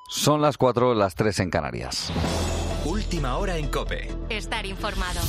Son las 4, las 3 en Canarias. Última hora en COPE. Estar informado.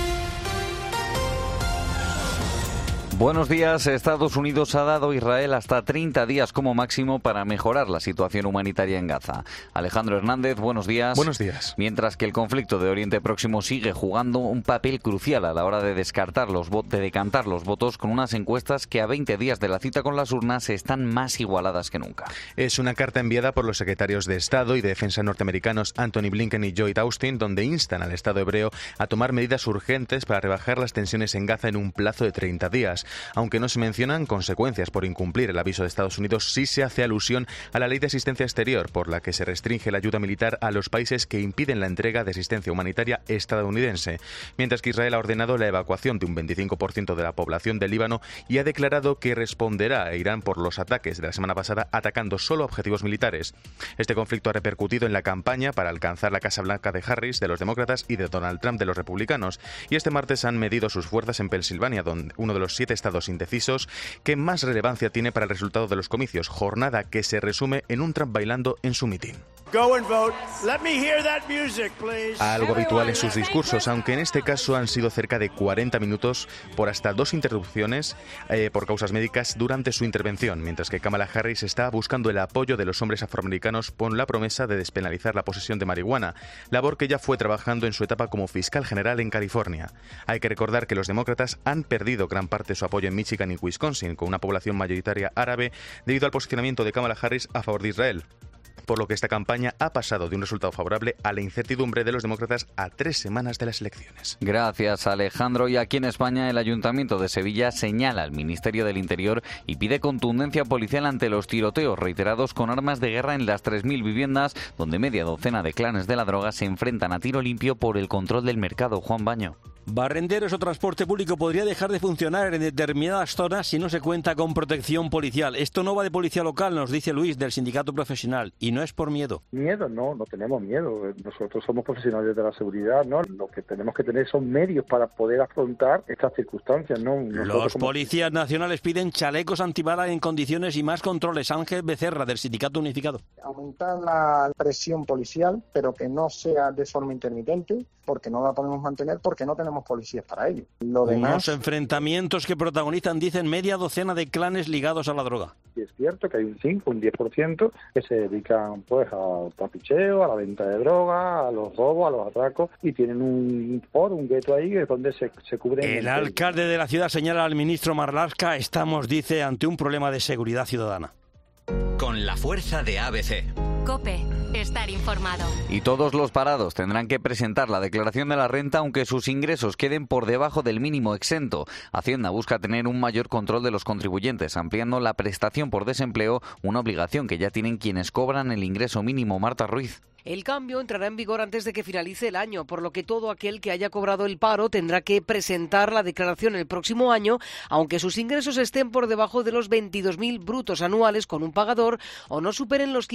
Buenos días. Estados Unidos ha dado a Israel hasta 30 días como máximo para mejorar la situación humanitaria en Gaza. Alejandro Hernández, buenos días. Buenos días. Mientras que el conflicto de Oriente Próximo sigue jugando un papel crucial a la hora de decantar los votos, con unas encuestas que a 20 días de la cita con las urnas están más igualadas que nunca. Es una carta enviada por los secretarios de Estado y de Defensa norteamericanos Anthony Blinken y Lloyd Austin, donde instan al Estado hebreo a tomar medidas urgentes para rebajar las tensiones en Gaza en un plazo de 30 días. Aunque no se mencionan consecuencias por incumplir el aviso de Estados Unidos, sí se hace alusión a la ley de asistencia exterior, por la que se restringe la ayuda militar a los países que impiden la entrega de asistencia humanitaria estadounidense, mientras que Israel ha ordenado la evacuación de un 25% de la población del Líbano y ha declarado que responderá a Irán por los ataques de la semana pasada, atacando solo objetivos militares. Este conflicto ha repercutido en la campaña para alcanzar la Casa Blanca de Harris, de los demócratas, y de Donald Trump, de los republicanos, y este martes han medido sus fuerzas en Pensilvania, donde uno de los 7 estados indecisos que más relevancia tiene para el resultado de los comicios, jornada que se resume en un Trump bailando en su mitin. Algo habitual en sus discursos, aunque en este caso han sido cerca de 40 minutos por hasta 2 interrupciones por causas médicas durante su intervención, mientras que Kamala Harris está buscando el apoyo de los hombres afroamericanos con la promesa de despenalizar la posesión de marihuana, labor que ya fue trabajando en su etapa como fiscal general en California. Hay que recordar que los demócratas han perdido gran parte de su apoyo en Michigan y Wisconsin, con una población mayoritaria árabe, debido al posicionamiento de Kamala Harris a favor de Israel, por lo que esta campaña ha pasado de un resultado favorable a la incertidumbre de los demócratas a 3 semanas de las elecciones. Gracias, Alejandro. Y aquí en España, el Ayuntamiento de Sevilla señala al Ministerio del Interior y pide contundencia policial ante los tiroteos reiterados con armas de guerra en las 3.000 viviendas, donde media docena de clanes de la droga se enfrentan a tiro limpio por el control del mercado. Juan Baño. Barrenderos o transporte público podría dejar de funcionar en determinadas zonas si no se cuenta con protección policial. Esto no va de policía local, nos dice Luis, del sindicato profesional, y no es por miedo. Miedo, no tenemos miedo. Nosotros somos profesionales de la seguridad, ¿no? Lo que tenemos que tener son medios para poder afrontar estas circunstancias, ¿no? Los policías nacionales piden chalecos antibala en condiciones y más controles. Ángel Becerra, del sindicato unificado. Aumentar la presión policial, pero que no sea de forma intermitente, porque no la podemos mantener, porque no tenemos policías para ello. Unos enfrentamientos que protagonizan, dicen, media docena de clanes ligados a la droga. Y es cierto que hay un 5, un 10% que se dedican pues al trapicheo, a la venta de droga, a los robos, a los atracos, y tienen un gueto ahí donde se cubren. El alcalde de la ciudad señala al ministro Marlaska: estamos, dice, ante un problema de seguridad ciudadana. Con la fuerza de ABC. COPE. Estar informado. Y todos los parados tendrán que presentar la declaración de la renta aunque sus ingresos queden por debajo del mínimo exento. Hacienda busca tener un mayor control de los contribuyentes, ampliando la prestación por desempleo, una obligación que ya tienen quienes cobran el ingreso mínimo. Marta Ruiz. El cambio entrará en vigor antes de que finalice el año, por lo que todo aquel que haya cobrado el paro tendrá que presentar la declaración el próximo año, aunque sus ingresos estén por debajo de los 22.000 brutos anuales con un pagador o no superen los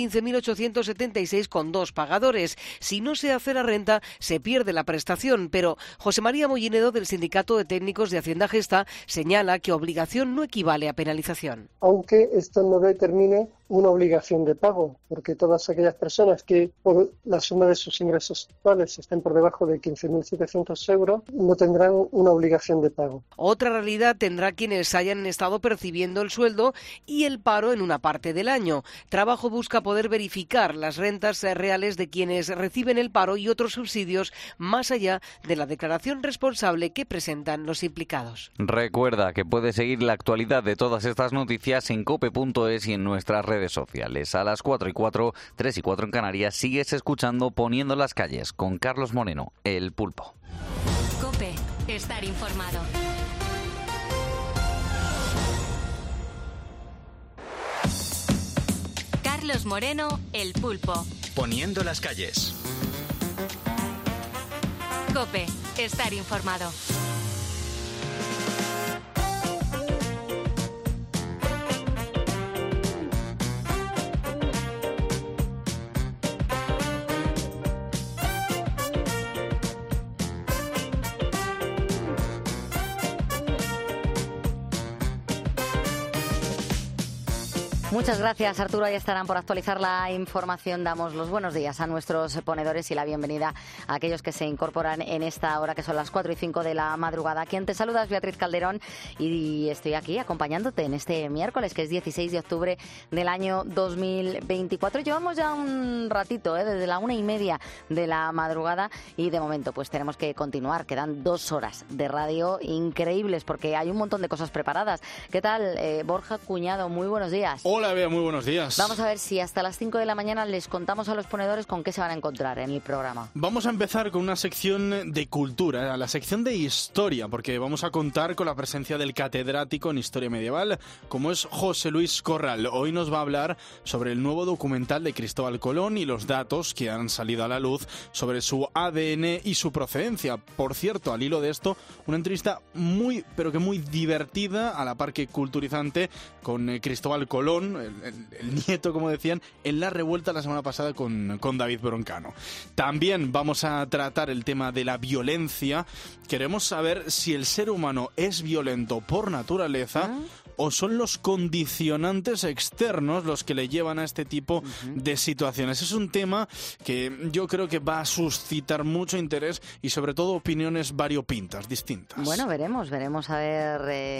15.876 con 2 pagadores. Si no se hace la renta, se pierde la prestación, pero José María Mollinedo, del Sindicato de Técnicos de Hacienda Gesta, señala que obligación no equivale a penalización. Aunque esto no determine una obligación de pago, porque todas aquellas personas que por la suma de sus ingresos actuales estén por debajo de 15.700 euros no tendrán una obligación de pago. Otra realidad tendrá quienes hayan estado percibiendo el sueldo y el paro en una parte del año. Trabajo busca poder verificar las rentas reales de quienes reciben el paro y otros subsidios más allá de la declaración responsable que presentan los implicados. Recuerda que puedes seguir la actualidad de todas estas noticias en cope.es y en nuestras redes sociales. A las 4:04, 3:04 en Canarias, sigues escuchando Poniendo las calles con Carlos Moreno, El Pulpo. COPE. Estar informado. Carlos Moreno, El Pulpo. Poniendo las calles. COPE. Estar informado. Muchas gracias, Arturo. Ahí estarán por actualizar la información. Damos los buenos días a nuestros ponedores y la bienvenida a aquellos que se incorporan en esta hora, que son las 4 y 5 de la madrugada. Quien te saluda es Beatriz Calderón y estoy aquí acompañándote en este miércoles, que es 16 de octubre del año 2024. Llevamos ya un ratito, desde la 1:30 de la madrugada, y de momento pues tenemos que continuar. Quedan 2 horas de radio increíbles porque hay un montón de cosas preparadas. ¿Qué tal, Borja Cuñado? Muy buenos días. Hola, Bea, muy buenos días. Vamos a ver si hasta las 5 de la mañana les contamos a los ponedores con qué se van a encontrar en el programa. Vamos a empezar con una sección de cultura, la sección de historia, porque vamos a contar con la presencia del catedrático en historia medieval, como es José Luis Corral. Hoy nos va a hablar sobre el nuevo documental de Cristóbal Colón y los datos que han salido a la luz sobre su ADN y su procedencia. Por cierto, al hilo de esto, una entrevista muy, pero que muy divertida, a la par que culturizante, con Cristóbal Colón, el nieto, como decían, en la revuelta la semana pasada con David Broncano. También vamos a tratar el tema de la violencia. Queremos saber si el ser humano es violento por naturaleza o son los condicionantes externos los que le llevan a este tipo de situaciones. Es un tema que yo creo que va a suscitar mucho interés y sobre todo opiniones variopintas, distintas. Bueno, veremos a ver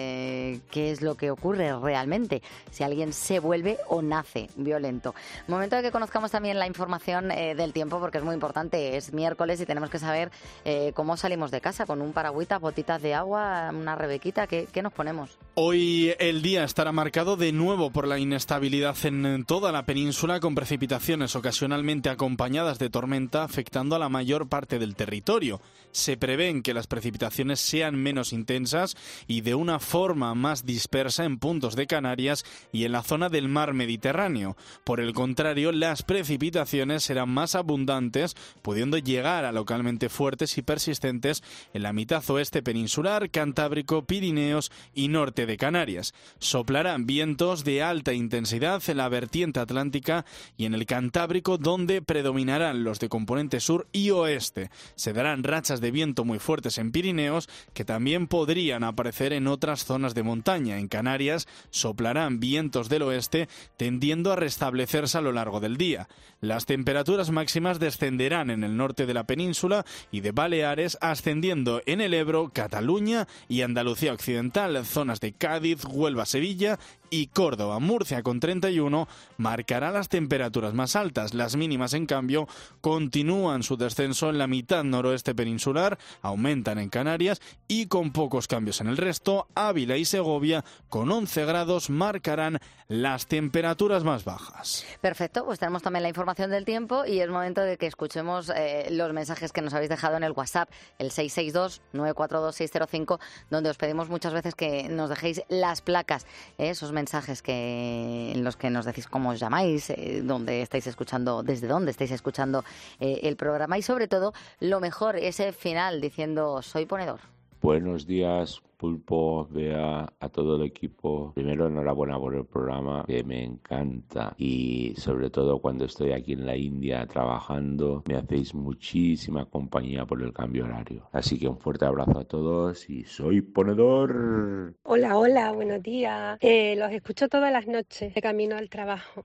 qué es lo que ocurre realmente, si alguien se vuelve o nace violento. Momento de que conozcamos también la información del tiempo, porque es muy importante. Es miércoles y tenemos que saber cómo salimos de casa, con un paragüita, botitas de agua, una rebequita. ¿Qué nos ponemos? Hoy el día estará marcado de nuevo por la inestabilidad en toda la península, con precipitaciones ocasionalmente acompañadas de tormenta afectando a la mayor parte del territorio. Se prevén que las precipitaciones sean menos intensas y de una forma más dispersa en puntos de Canarias y en la zona del mar Mediterráneo. Por el contrario, las precipitaciones serán más abundantes, pudiendo llegar a localmente fuertes y persistentes en la mitad oeste peninsular, Cantábrico, Pirineos y norte de Canarias. Soplarán vientos de alta intensidad en la vertiente atlántica y en el Cantábrico, donde predominarán los de componente sur y oeste. Se darán rachas de viento muy fuertes en Pirineos, que también podrían aparecer en otras zonas de montaña. En Canarias soplarán vientos del oeste, tendiendo a restablecerse a lo largo del día. Las temperaturas máximas descenderán en el norte de la península y de Baleares, ascendiendo en el Ebro, Cataluña y Andalucía Occidental. Zonas de Cádiz, Huelva, Sevilla y Córdoba. Murcia, con 31, marcará las temperaturas más altas. Las mínimas, en cambio, continúan su descenso en la mitad noroeste peninsular, aumentan en Canarias y con pocos cambios en el resto. Ávila y Segovia, con 11 grados, marcarán las temperaturas más bajas. Perfecto, pues tenemos también la información del tiempo y es momento de que escuchemos los mensajes que nos habéis dejado en el WhatsApp, el 662-942-605, donde os pedimos muchas veces que nos dejéis las placas, esos mensajes en los que nos decís cómo os llamáis, dónde estáis escuchando, desde dónde estáis escuchando el programa, y sobre todo, lo mejor, ese final diciendo soy ponedor. Buenos días, Pulpo, Bea, a todo el equipo. Primero, enhorabuena por el programa, que me encanta. Y sobre todo cuando estoy aquí en la India trabajando, me hacéis muchísima compañía por el cambio horario. Así que un fuerte abrazo a todos y soy ponedor. Hola, buenos días. Los escucho todas las noches de camino al trabajo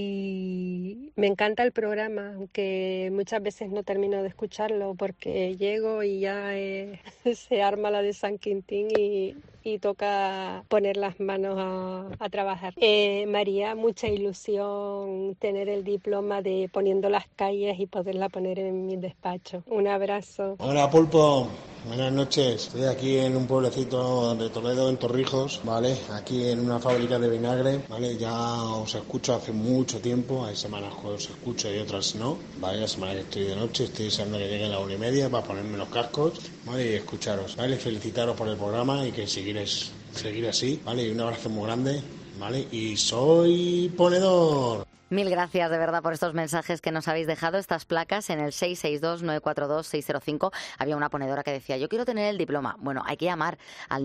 y me encanta el programa, aunque muchas veces no termino de escucharlo porque llego y ya se arma la de San Quintín y toca poner las manos a trabajar. María, mucha ilusión tener el diploma de Poniendo las calles y poderla poner en mi despacho. Un abrazo. Hola, Pulpo. Buenas noches. Estoy aquí en un pueblecito de Toledo, en Torrijos, ¿vale? Aquí en una fábrica de vinagre, ¿vale? Ya os escucho hace mucho tiempo. Hay semanas que os escucho y otras no, ¿vale? La semana que estoy de noche estoy deseando que llegue la 1:30 para ponerme los cascos, ¿vale? Y escucharos, ¿vale? Felicitaros por el programa y que seguir así, ¿vale? Y un abrazo muy grande, ¿vale? Y soy ponedor. Mil gracias de verdad por estos mensajes que nos habéis dejado, estas placas en el 662-942-605. Había una ponedora que decía, yo quiero tener el diploma. Bueno, hay que llamar al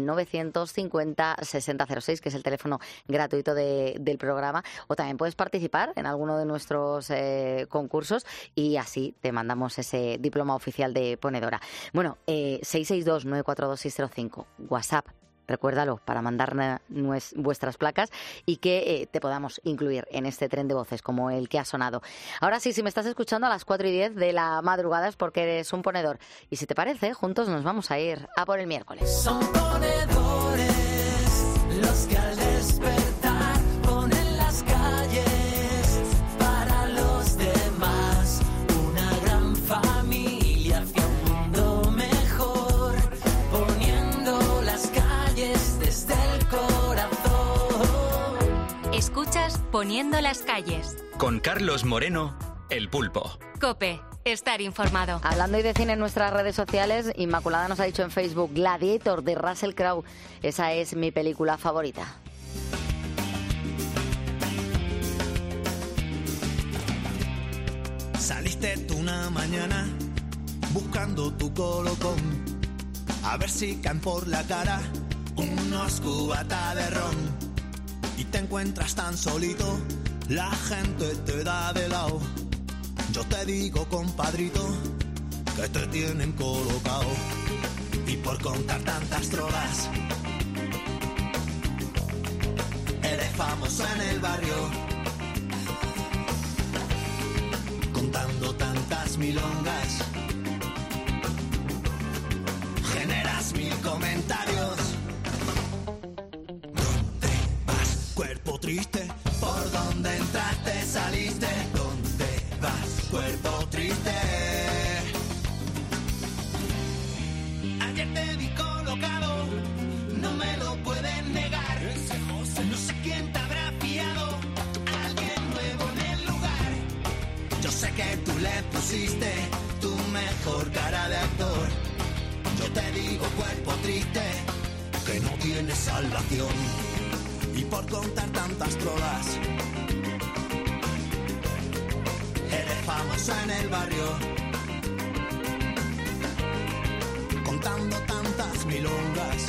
950-6006, que es el teléfono gratuito del programa, o también puedes participar en alguno de nuestros concursos y así te mandamos ese diploma oficial de ponedora. Bueno, 662-942-605, WhatsApp. recuérdalo, para mandar vuestras placas y que te podamos incluir en este tren de voces como el que ha sonado. Ahora sí, si me estás escuchando a las 4:10 de la madrugada es porque eres un ponedor. Y si te parece, juntos nos vamos a ir a por el miércoles. Son ponedores los que al despertar ponen las calles para los demás. Una gran familia hacia un mundo mejor, poniendo las calles desde el corazón. Escuchas Poniendo las calles. Con Carlos Moreno, El Pulpo. COPE. Estar informado. Hablando hoy de cine en nuestras redes sociales, Inmaculada nos ha dicho en Facebook Gladiator de Russell Crowe. Esa es mi película favorita. Saliste tú una mañana buscando tu colocón, a ver si caen por la cara unos cubatas de ron, y te encuentras tan solito, la gente te da de lado. Yo te digo, compadrito, que te tienen colocado, y por contar tantas trolas eres famoso en el barrio, contando tantas milongas, generas 1000 comentarios. ¿Dónde vas, cuerpo triste? ¿Por dónde entraste, saliste? ¿Dónde vas, cuerpo triste? Ayer te vi colocado, no me lo pueden negar. No sé quién te habrá fiado, alguien nuevo en el lugar. Yo sé que tú le pusiste tu mejor cara de actor. Yo te digo, cuerpo triste, que no tiene salvación. Y por contar tantas trolas eres famoso en el barrio, contando tantas milongas,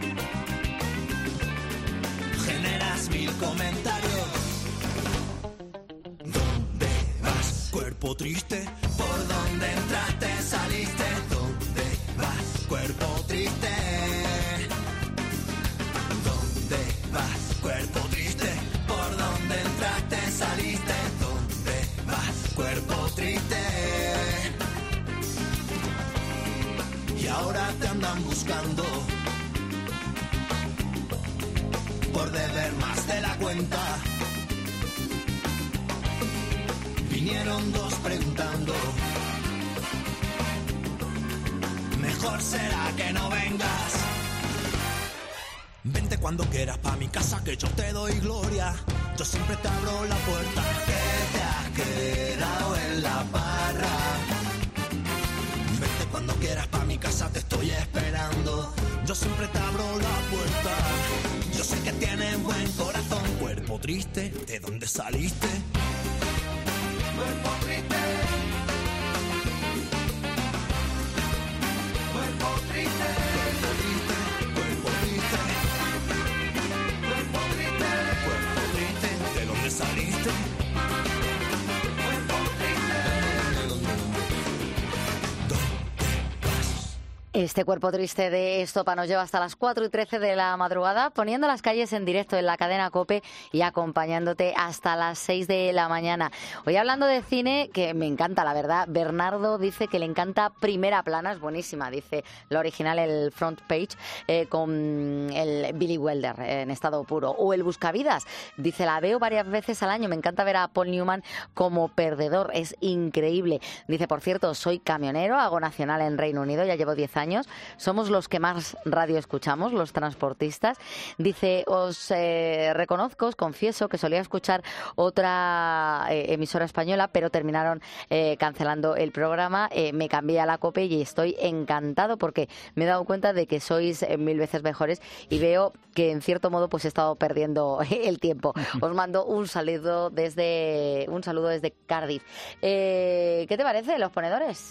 generas 1000 comentarios. ¿Dónde vas, cuerpo triste? ¿Por dónde entraste, saliste? ¿Dónde vas, cuerpo triste? ¿Dónde vas, cuerpo triste? ¿Por dónde entraste, saliste? ¿Dónde vas, cuerpo triste? Y ahora te andan buscando por deber más de la cuenta. Vinieron 2 preguntando, mejor será que no vengas. Vente cuando quieras pa' mi casa, que yo te doy gloria. Yo siempre te abro la puerta, que te has quedado en la barra. Vente cuando quieras pa' mi casa, te estoy esperando. Yo siempre te abro la puerta. Yo sé que tienes buen corazón, cuerpo triste, ¿de dónde saliste? Cuerpo triste, cuerpo triste, cuerpo triste, cuerpo triste, cuerpo triste, cuerpo triste, ¿de dónde saliste? Cuerpo triste, ¿de dónde? Este cuerpo triste de Estopa nos lleva hasta las 4:13 de la madrugada, poniendo las calles en directo en la cadena COPE y acompañándote hasta las 6 de la mañana. Hoy hablando de cine, que me encanta, la verdad. Bernardo dice que le encanta Primera Plana, es buenísima, dice la original, el Front Page, con el Billy Wilder en estado puro. O el Buscavidas, dice, la veo varias veces al año, me encanta ver a Paul Newman como perdedor, es increíble. Dice, por cierto, soy camionero, hago nacional en Reino Unido, ya llevo 10 años. Somos los que más radio escuchamos, los transportistas. Dice, os reconozco, os confieso que solía escuchar otra emisora española, pero terminaron cancelando el programa. Me cambié a la COPE y estoy encantado porque me he dado cuenta de que sois 1000 veces mejores y veo que en cierto modo pues he estado perdiendo el tiempo. Os mando un saludo desde Cardiff. ¿Qué te parece, Los Ponedores?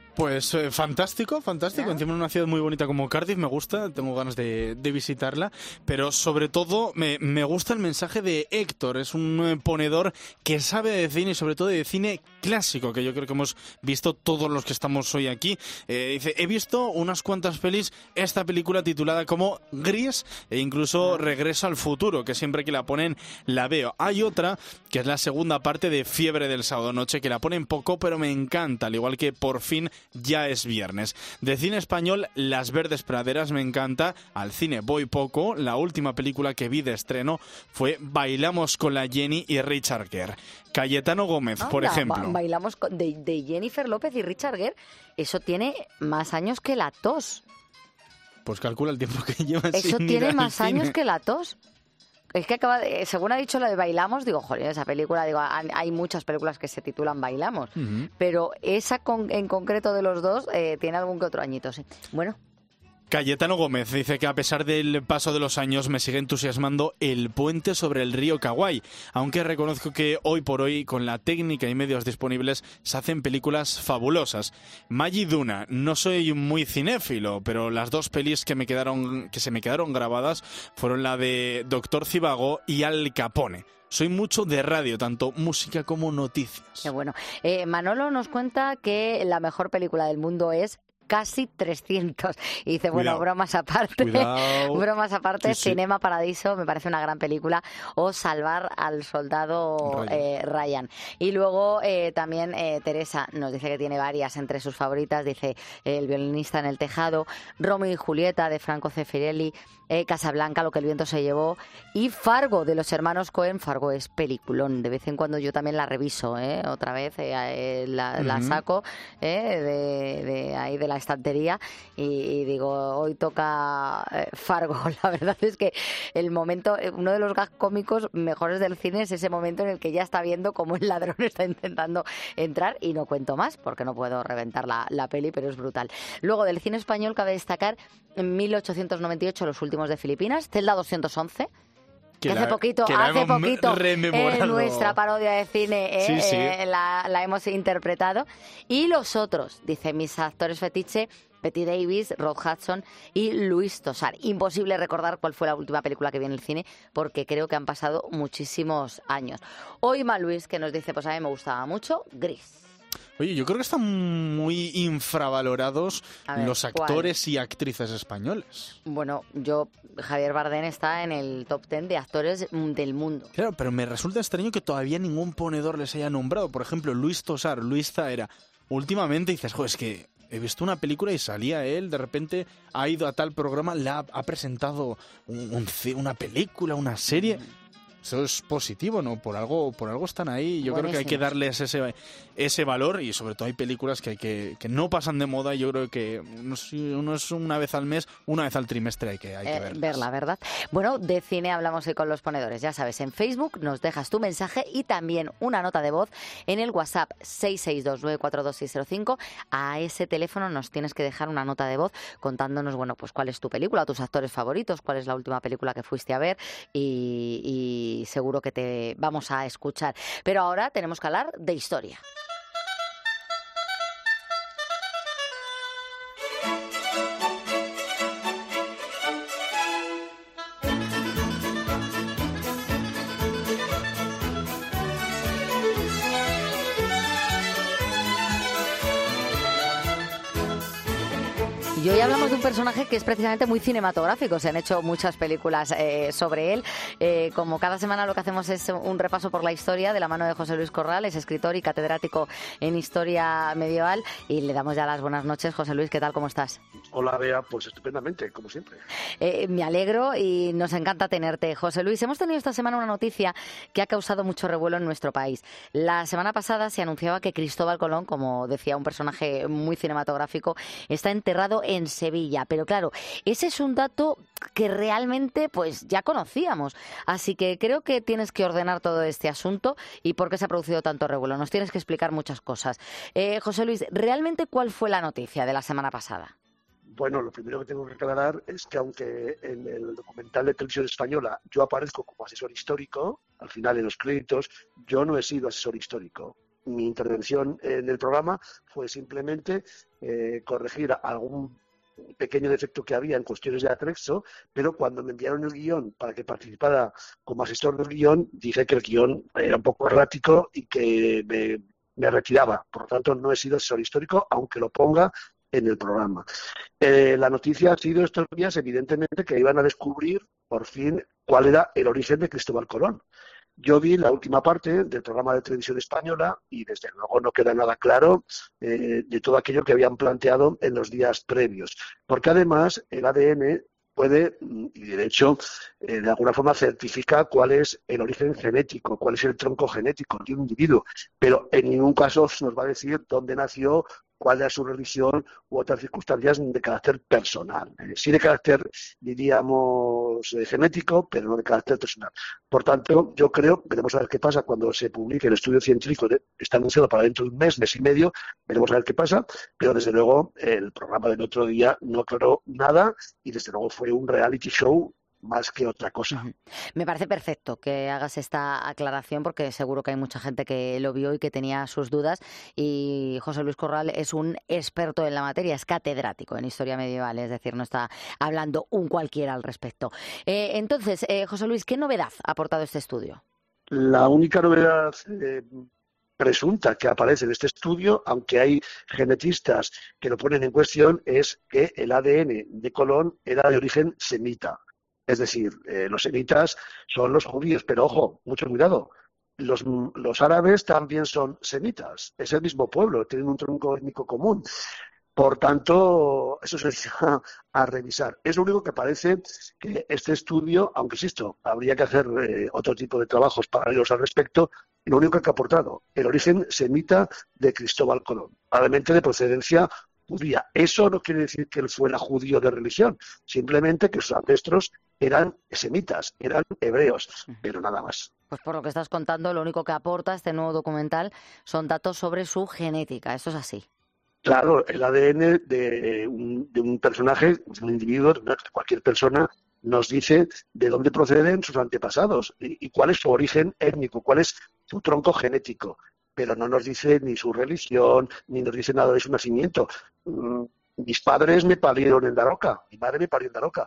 Pues fantástico. ¿Ya? Encima en una ciudad muy bonita como Cardiff, me gusta, tengo ganas de visitarla, pero sobre todo me gusta el mensaje de Héctor, es un ponedor que sabe de cine y sobre todo de cine clásico, que yo creo que hemos visto todos los que estamos hoy aquí. Dice, he visto unas cuantas pelis, esta película titulada como Gris e incluso Regreso al futuro, que siempre que la ponen la veo. Hay otra, que es la segunda parte de Fiebre del sábado noche, que la ponen poco, pero me encanta, al igual que Por fin ya es viernes. De cine español, Las verdes praderas me encanta. Al cine voy poco. La última película que vi de estreno fue Bailamos con la Jenny y Richard Gere. Cayetano Gómez, por ejemplo. Bailamos de Jennifer López y Richard Gere. Eso tiene más años que La tos. Pues calcula el tiempo que lleva Eso sin tiene ir al más cine. años que La tos. Es que según ha dicho lo de Bailamos, digo, joder, esa película, digo, hay muchas películas que se titulan Bailamos, pero esa en concreto de los dos tiene algún que otro añito, sí. Bueno. Cayetano Gómez dice que a pesar del paso de los años me sigue entusiasmando El puente sobre el río Kawaii, aunque reconozco que hoy por hoy con la técnica y medios disponibles se hacen películas fabulosas. Maggi Duna, no soy muy cinéfilo, pero las dos pelis que se me quedaron grabadas fueron la de Doctor Zhivago y Al Capone. Soy mucho de radio, tanto música como noticias. Qué bueno. Manolo nos cuenta que la mejor película del mundo es Casi 300. Y dice, bueno, Cuidado. bromas aparte, bromas aparte, Sí. Cinema Paradiso me parece una gran película, o Salvar al soldado Ryan. Y luego también Teresa nos dice que tiene varias entre sus favoritas, dice El violinista en el tejado, Romeo y Julieta de Franco Zeffirelli, Casablanca, Lo que el viento se llevó, y Fargo de los hermanos Coen. Fargo es peliculón, de vez en cuando yo también la reviso, otra vez la saco de ahí de la estantería y digo, hoy toca Fargo. La verdad es que el momento, uno de los gags cómicos mejores del cine es ese momento en el que ya está viendo cómo el ladrón está intentando entrar, y no cuento más porque no puedo reventar la peli, pero es brutal. Luego del cine español cabe destacar en 1898 Los últimos de Filipinas, Celda 211, que hace poquito en nuestra parodia de cine Sí. la hemos interpretado. Y los otros, dice, mis actores fetiche, Bette Davis, Rod Hudson y Luis Tosar. Imposible recordar cuál fue la última película que vi en el cine porque creo que han pasado muchísimos años. Hoy Luis, que nos dice, pues a mí me gustaba mucho Gris. Oye, yo creo que están muy infravalorados los actores y actrices españoles. Bueno, Javier Bardem está en el top 10 de actores del mundo. Claro, pero me resulta extraño que todavía ningún ponedor les haya nombrado. Por ejemplo, Luis Tosar, Luis Zaera. Últimamente dices, joder, es que he visto una película y salía él, de repente ha ido a tal programa, ha presentado una película, una serie. Eso es positivo, ¿no? Por algo están ahí. Yo creo que hay que darles ese valor, y sobre todo hay películas que no pasan de moda, y yo creo que uno es una vez al mes, una vez al trimestre hay que verla, ¿verdad? Bueno, de cine hablamos hoy con los ponedores. Ya sabes, en Facebook nos dejas tu mensaje y también una nota de voz en el WhatsApp 662942605. A ese teléfono nos tienes que dejar una nota de voz contándonos, bueno, pues cuál es tu película, tus actores favoritos, cuál es la última película que fuiste a ver, y seguro que te vamos a escuchar. Pero ahora tenemos que hablar de historia. Y hoy hablamos de un personaje que es precisamente muy cinematográfico. Se han hecho muchas películas sobre él. Como cada semana lo que hacemos es un repaso por la historia de la mano de José Luis Corral, es escritor y catedrático en historia medieval. Y le damos ya las buenas noches. José Luis, ¿qué tal? ¿Cómo estás? Hola, Bea, pues estupendamente, como siempre. Me alegro y nos encanta tenerte, José Luis. Hemos tenido esta semana una noticia que ha causado mucho revuelo en nuestro país. La semana pasada se anunciaba que Cristóbal Colón, como decía, un personaje muy cinematográfico, está enterrado en Sevilla. Pero claro, ese es un dato que realmente pues ya conocíamos. Así que creo que tienes que ordenar todo este asunto y por qué se ha producido tanto revuelo. Nos tienes que explicar muchas cosas. José Luis, ¿realmente cuál fue la noticia de la semana pasada? Bueno, lo primero que tengo que aclarar es que aunque en el documental de Televisión Española yo aparezco como asesor histórico, al final en los créditos, yo no he sido asesor histórico. mi intervención en el programa fue simplemente corregir algún pequeño defecto que había en cuestiones de atrexo, pero cuando me enviaron el guión para que participara como asesor del guión, dije que el guión era un poco errático y que me retiraba. Por lo tanto, no he sido asesor histórico, aunque lo ponga en el programa. La noticia ha sido estos días, evidentemente, que iban a descubrir por fin cuál era el origen de Cristóbal Colón. Yo vi la última parte del programa de televisión española y desde luego no queda nada claro de todo aquello que habían planteado en los días previos, porque además el ADN puede, y de hecho, de alguna forma certifica cuál es el origen genético, cuál es el tronco genético de un individuo, pero en ningún caso nos va a decir dónde nació, cuál era su religión u otras circunstancias de carácter personal. Sí de carácter, diríamos, genético, pero no de carácter personal. Por tanto, yo creo, veremos a ver qué pasa cuando se publique el estudio científico, está anunciado para dentro de un mes y medio, veremos a ver qué pasa, pero desde luego el programa del otro día no aclaró nada y desde luego fue un reality show más que otra cosa. Me parece perfecto que hagas esta aclaración porque seguro que hay mucha gente que lo vio y que tenía sus dudas y José Luis Corral es un experto en la materia, es catedrático en historia medieval, es decir, no está hablando un cualquiera al respecto. Entonces, José Luis, ¿qué novedad ha aportado este estudio? La única novedad presunta que aparece en este estudio, aunque hay genetistas que lo ponen en cuestión, es que el ADN de Colón era de origen semita. Es decir, los semitas son los judíos, pero ojo, mucho cuidado, los árabes también son semitas, es el mismo pueblo, tienen un tronco étnico común. Por tanto, eso sería a revisar. Es lo único que parece que este estudio, aunque insisto, habría que hacer otro tipo de trabajos paralelos al respecto, lo único que ha aportado, el origen semita de Cristóbal Colón, probablemente de procedencia judía. Eso no quiere decir que él fuera judío de religión, simplemente que sus ancestros eran semitas, eran hebreos, pero nada más. Pues por lo que estás contando, lo único que aporta este nuevo documental son datos sobre su genética, ¿eso es así? Claro, el ADN de un personaje, de un individuo, de cualquier persona, nos dice de dónde proceden sus antepasados y cuál es su origen étnico, cuál es su tronco genético. Pero no nos dice ni su religión, ni nos dice nada de su nacimiento. Mis padres me parieron en Daroca, mi madre me parió en Daroca,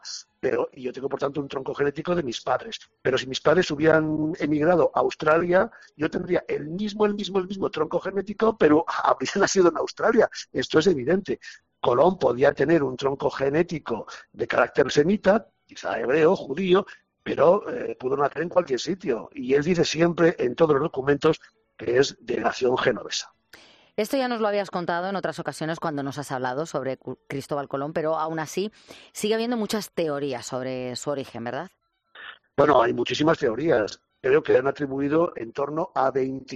y yo tengo por tanto un tronco genético de mis padres. Pero si mis padres hubieran emigrado a Australia, yo tendría el mismo tronco genético, pero habría nacido en Australia. Esto es evidente. Colón podía tener un tronco genético de carácter semita, quizá hebreo, judío, pero pudo nacer en cualquier sitio. Y él dice siempre en todos los documentos que es de nación genovesa. Esto ya nos lo habías contado en otras ocasiones cuando nos has hablado sobre Cristóbal Colón, pero aún así sigue habiendo muchas teorías sobre su origen, ¿verdad? Bueno, hay muchísimas teorías. Creo que han atribuido en torno a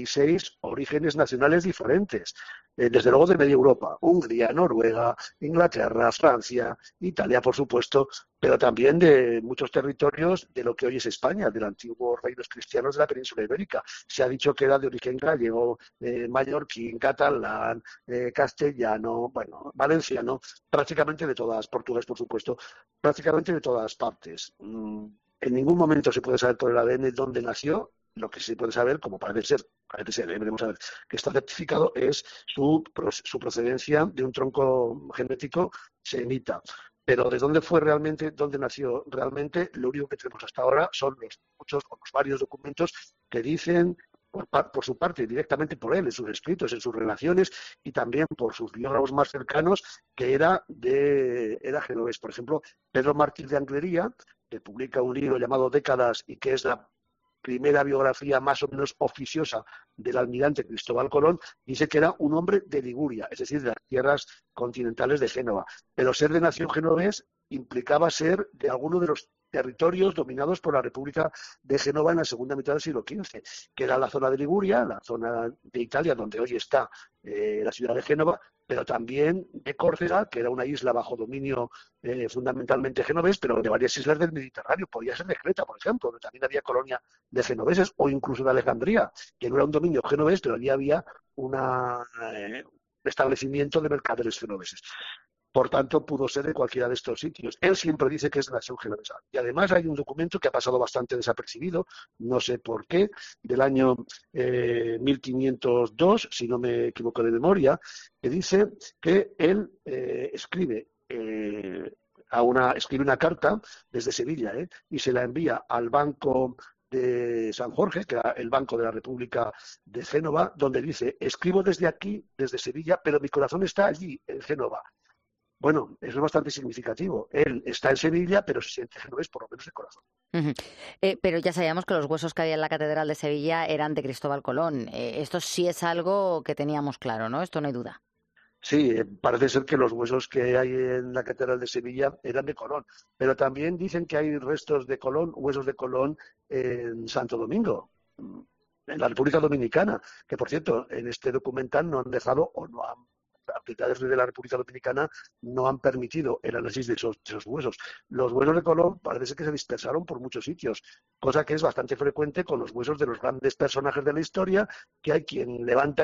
26 orígenes nacionales diferentes. Desde luego de media Europa, Hungría, Noruega, Inglaterra, Francia, Italia, por supuesto, pero también de muchos territorios de lo que hoy es España, del antiguo reinos cristianos de la península ibérica. Se ha dicho que era de origen gallego, mallorquín, catalán, castellano, bueno, valenciano, prácticamente de todas, portugués, por supuesto, prácticamente de todas partes. En ningún momento se puede saber por el ADN dónde nació. Lo que se puede saber, como parece ser, veremos a ver, que está certificado, es su procedencia de un tronco genético semita. Pero de dónde fue realmente, dónde nació realmente, lo único que tenemos hasta ahora son los varios documentos que dicen, por su parte, directamente por él, en sus escritos, en sus relaciones, y también por sus biógrafos más cercanos, que era genovés. Por ejemplo, Pedro Mártir de Anglería, que publica un libro llamado Décadas y que es la primera biografía más o menos oficiosa del almirante Cristóbal Colón, dice que era un hombre de Liguria, es decir, de las tierras continentales de Génova. Pero ser de nación genovés implicaba ser de alguno de los territorios dominados por la República de Génova en la segunda mitad del siglo XV, que era la zona de Liguria, la zona de Italia donde hoy está la ciudad de Génova, pero también de Córcega, que era una isla bajo dominio fundamentalmente genovés, pero de varias islas del Mediterráneo. Podía ser de Creta, por ejemplo, donde también había colonia de genoveses, o incluso de Alejandría, que no era un dominio genovés, pero allí había un establecimiento de mercaderes genoveses. Por tanto, pudo ser de cualquiera de estos sitios. Él siempre dice que es la nación genovesa. Y además hay un documento que ha pasado bastante desapercibido, no sé por qué, del año 1502, si no me equivoco de memoria, que dice que él escribe una carta desde Sevilla, y se la envía al Banco de San Jorge, que era el Banco de la República de Génova, donde dice: escribo desde aquí, desde Sevilla, pero mi corazón está allí, en Génova. Bueno, eso es bastante significativo. Él está en Sevilla, pero se siente genovés, por lo menos de corazón. Pero ya sabíamos que los huesos que había en la Catedral de Sevilla eran de Cristóbal Colón. Esto sí es algo que teníamos claro, ¿no? Esto no hay duda. Sí, parece ser que los huesos que hay en la Catedral de Sevilla eran de Colón, pero también dicen que hay restos de Colón, huesos de Colón en Santo Domingo, en la República Dominicana, que por cierto, en este documental no han dejado o no han autoridades de la República Dominicana no han permitido el análisis de esos huesos. Los huesos de Colón parece que se dispersaron por muchos sitios, cosa que es bastante frecuente con los huesos de los grandes personajes de la historia, que hay quien levanta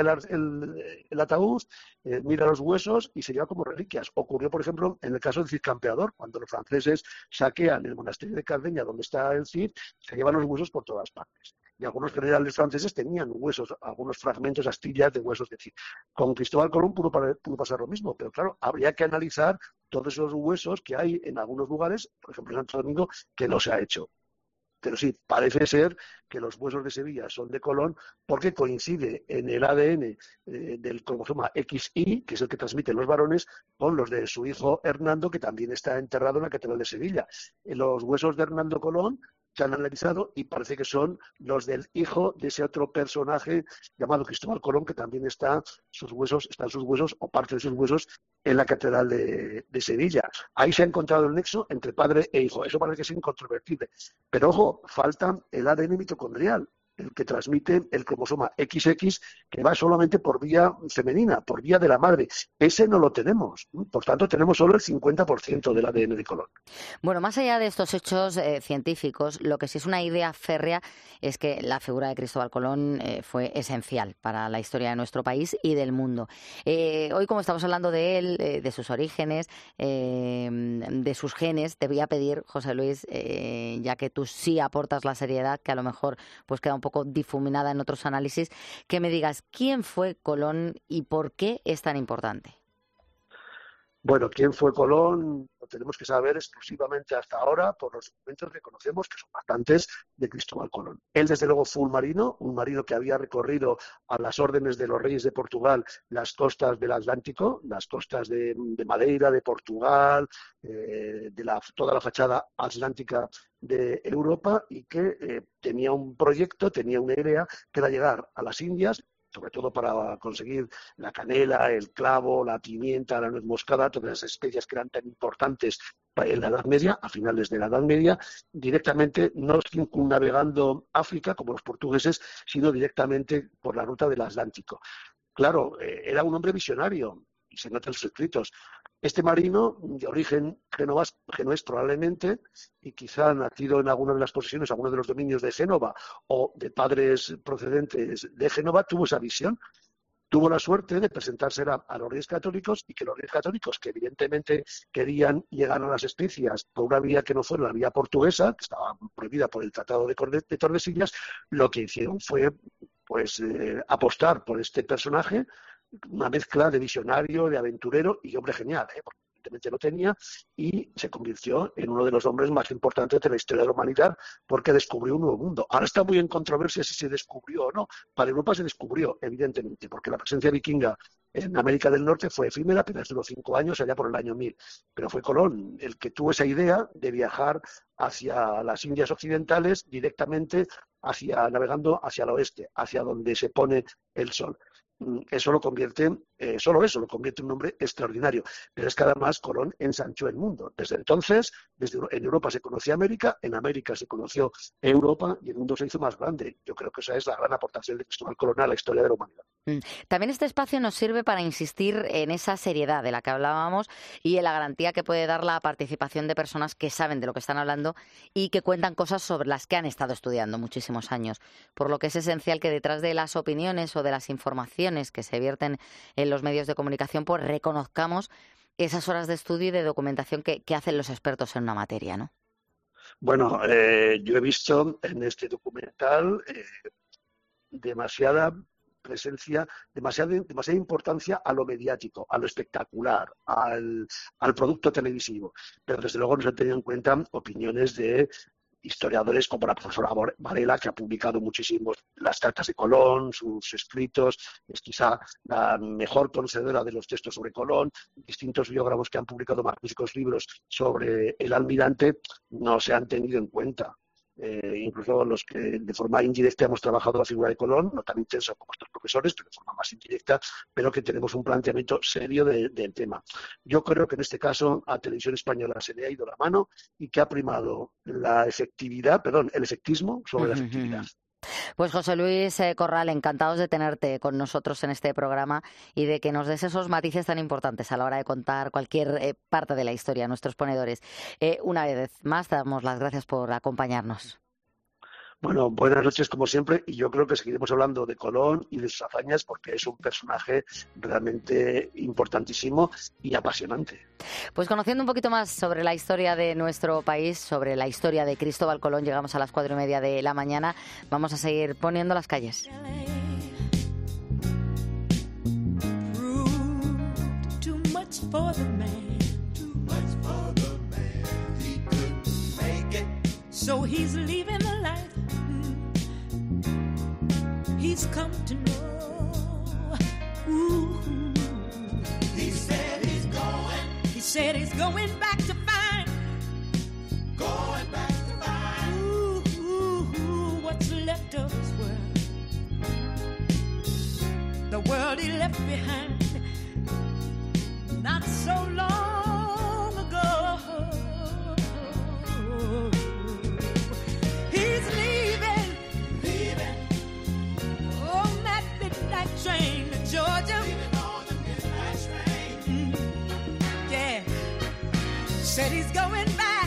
el ataúd, mira los huesos y se lleva como reliquias. Ocurrió, por ejemplo, en el caso del Cid Campeador, cuando los franceses saquean el monasterio de Cardeña, donde está el Cid, se llevan los huesos por todas partes. Y algunos generales franceses tenían huesos, algunos fragmentos, astillas de huesos de Cid. Con Cristóbal Colón pudo pasar lo mismo, pero claro, habría que analizar todos esos huesos que hay en algunos lugares, por ejemplo en Santo Domingo, que no se ha hecho. Pero sí, parece ser que los huesos de Sevilla son de Colón porque coincide en el ADN del cromosoma XY, que es el que transmiten los varones, con los de su hijo Hernando, que también está enterrado en la Catedral de Sevilla. Los huesos de Hernando Colón se han analizado y parece que son los del hijo de ese otro personaje llamado Cristóbal Colón, que también están sus huesos o parte de sus huesos en la Catedral de Sevilla. Ahí se ha encontrado el nexo entre padre e hijo. Eso parece que es incontrovertible. Pero ojo, falta el ADN mitocondrial, el que transmite el cromosoma XX, que va solamente por vía femenina, por vía de la madre. Ese no lo tenemos. Por tanto, tenemos solo el 50% del ADN de Colón. Bueno, más allá de estos hechos científicos, lo que sí es una idea férrea es que la figura de Cristóbal Colón fue esencial para la historia de nuestro país y del mundo. Hoy, como estamos hablando de él, de sus orígenes, de sus genes, te voy a pedir, José Luis, ya que tú sí aportas la seriedad, que a lo mejor pues queda un poco difuminada en otros análisis, que me digas quién fue Colón y por qué es tan importante. Bueno, quién fue Colón lo tenemos que saber exclusivamente hasta ahora por los documentos que conocemos, que son bastantes, de Cristóbal Colón. Él, desde luego, fue un marino que había recorrido a las órdenes de los reyes de Portugal las costas del Atlántico, las costas de Madeira, de Portugal, toda la fachada atlántica de Europa, y que tenía un proyecto, tenía una idea, que era llegar a las Indias, sobre todo para conseguir la canela, el clavo, la pimienta, la nuez moscada, todas las especias que eran tan importantes en la Edad Media, a finales de la Edad Media, directamente, no circunnavegando África como los portugueses, sino directamente por la ruta del Atlántico. Claro, era un hombre visionario, y se nota en sus escritos. Este marino, de origen genovés probablemente, y quizá nacido en alguna de las posesiones, alguno de los dominios de Génova, o de padres procedentes de Génova, tuvo esa visión. Tuvo la suerte de presentarse a los reyes católicos, y que los reyes católicos, que evidentemente querían llegar a las especias por una vía que no fuera la vía portuguesa, que estaba prohibida por el Tratado de Tordesillas, lo que hicieron fue apostar por este personaje, una mezcla de visionario, de aventurero y hombre genial, porque evidentemente lo tenía, y se convirtió en uno de los hombres más importantes de la historia de la humanidad, porque descubrió un nuevo mundo. Ahora está muy en controversia si se descubrió o no. Para Europa se descubrió, evidentemente, porque la presencia vikinga en América del Norte fue efímera, apenas duró 5 años, allá por el año 1000. Pero fue Colón el que tuvo esa idea de viajar hacia las Indias Occidentales, directamente navegando hacia el oeste, hacia donde se pone el sol. Eso lo convierte, lo convierte en un hombre extraordinario. Pero es que además Colón ensanchó el mundo. Desde entonces, en Europa se conoció América, en América se conoció Europa, y el mundo se hizo más grande. Yo creo que esa es la gran aportación de Cristóbal Colón a la historia de la humanidad. También este espacio nos sirve para insistir en esa seriedad de la que hablábamos y en la garantía que puede dar la participación de personas que saben de lo que están hablando y que cuentan cosas sobre las que han estado estudiando muchísimos años. Por lo que es esencial que detrás de las opiniones o de las informaciones que se vierten en los medios de comunicación, pues reconozcamos esas horas de estudio y de documentación que hacen los expertos en una materia, ¿no? Bueno, yo he visto en este documental demasiada presencia, demasiada importancia a lo mediático, a lo espectacular, al producto televisivo. Pero desde luego no se han tenido en cuenta opiniones de historiadores como la profesora Varela, que ha publicado muchísimos las cartas de Colón, sus escritos, es quizá la mejor conocedora de los textos sobre Colón, distintos biógrafos que han publicado magníficos libros sobre el almirante no se han tenido en cuenta. Incluso los que de forma indirecta hemos trabajado la figura de Colón, no tan intensa como estos profesores, pero de forma más indirecta, pero que tenemos un planteamiento serio del tema. Yo creo que en este caso a Televisión Española se le ha ido la mano y que ha primado el efectismo sobre la efectividad. Pues José Luis Corral, encantados de tenerte con nosotros en este programa y de que nos des esos matices tan importantes a la hora de contar cualquier parte de la historia a nuestros ponedores. Una vez más, damos las gracias por acompañarnos. Bueno, buenas noches como siempre, y yo creo que seguiremos hablando de Colón y de sus hazañas porque es un personaje realmente importantísimo y apasionante. Pues conociendo un poquito más sobre la historia de nuestro país, sobre la historia de Cristóbal Colón, llegamos a las 4:30 de la mañana. Vamos a seguir poniendo las calles. He's come to know. Ooh. He said he's going back to find. Going back to find. Ooh, what's left of his world. The world he left behind not so long ago. He's leaving on that midnight train to Georgia. Leaving on the midnight train. Yeah. Said he's going back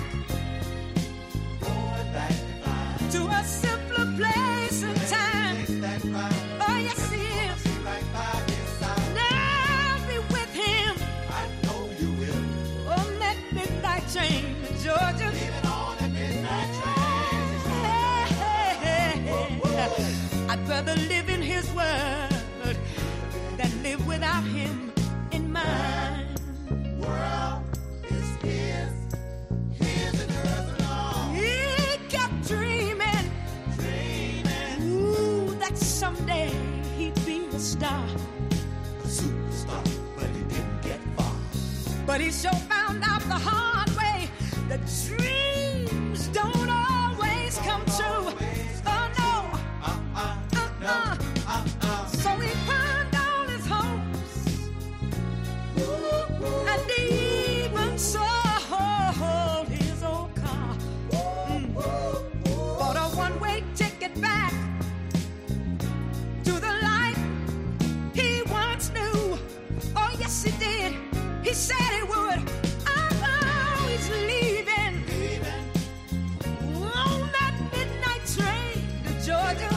to a simpler place and time. Oh, yes, he is. Now I'll be with him. I know you will. On that midnight train to Georgia. Leaving on that midnight train. I'd rather live in his world than live without him in mine. World is his and hers alone. He kept dreaming, ooh, that someday he'd be a star, a superstar, but he didn't get far. But he sure found out the hard way that dreams don't always come true. Oh no. So he pawned all his hopes, and he even sold his old car. Bought a one-way ticket back to the life he once knew. Oh yes he did. He said he would. Oh, he's leaving on that midnight train to Georgia.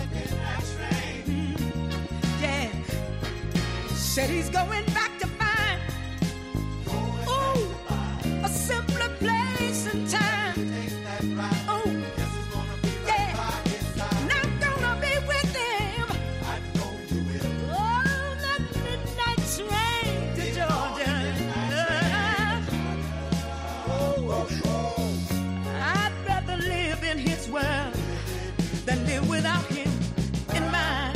Said he's going back to find, ooh, a simpler place and time. Oh, yeah, and I'm gonna be with him. I know you will. On that midnight train to Georgia. I'd rather live in his world than live without him in mine.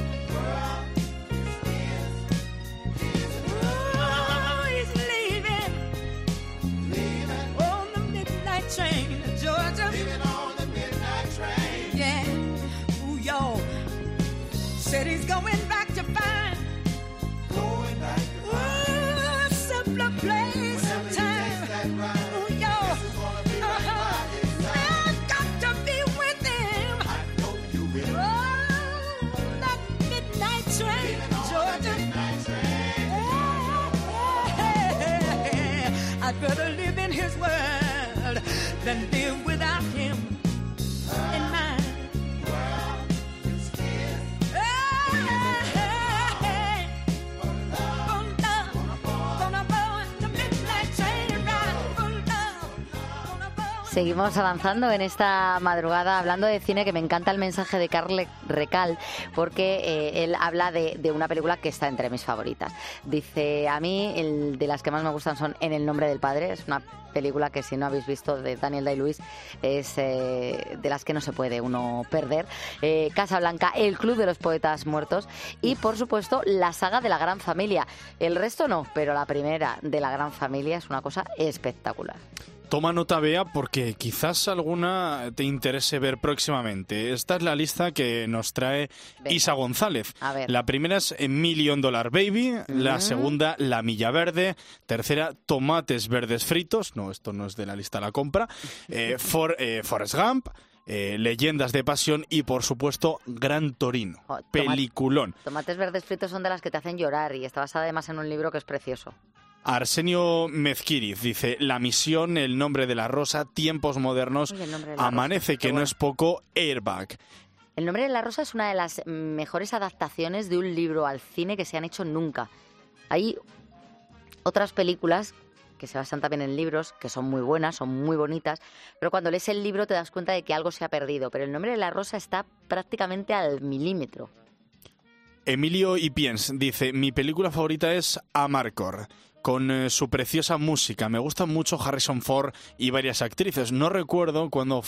Train to Georgia. Leaving on the midnight train. Yeah. Ooh, y'all. Said he's going back to find. Going back to find. Ooh, a simpler place and time. Right. Ooh, y'all. I've got to be with him. I know you will. Oh, that midnight train to Georgia. Midnight train. Yeah. I'd better live in his world than live without him in mine. Gonna burn the Seguimos avanzando en esta madrugada hablando de cine, que me encanta el mensaje de Carle Recal, porque él habla de una película que está entre mis favoritas. Dice, a mí de las que más me gustan son En el nombre del padre. Es una película que, si no habéis visto, de Daniel Day-Lewis, es de las que no se puede uno perder. Casablanca, El club de los poetas muertos y, por supuesto, la saga de La gran familia. El resto no, pero la primera de La gran familia es una cosa espectacular. Toma nota, Bea, porque quizás alguna te interese ver próximamente. Esta es la lista que nos trae Isa González. A ver. La primera es $1 Million Baby, la segunda La Milla Verde, tercera Tomates verdes fritos, no, esto no es de la lista de la compra, Forrest Gump, Leyendas de pasión y, por supuesto, Gran Torino. Peliculón. Tomates verdes fritos son de las que te hacen llorar y está basada además en un libro que es precioso. Arsenio Mezquiriz dice, La misión, El nombre de la rosa, Tiempos modernos, Amanece, que no es poco, Airbag. El nombre de la rosa es una de las mejores adaptaciones de un libro al cine que se han hecho nunca. Hay otras películas que se basan también en libros, que son muy buenas, son muy bonitas, pero cuando lees el libro te das cuenta de que algo se ha perdido. Pero El nombre de la rosa está prácticamente al milímetro. Emilio Ipiens dice, mi película favorita es Amarcord, con su preciosa música. Me gustan mucho Harrison Ford y varias actrices. No recuerdo cuándo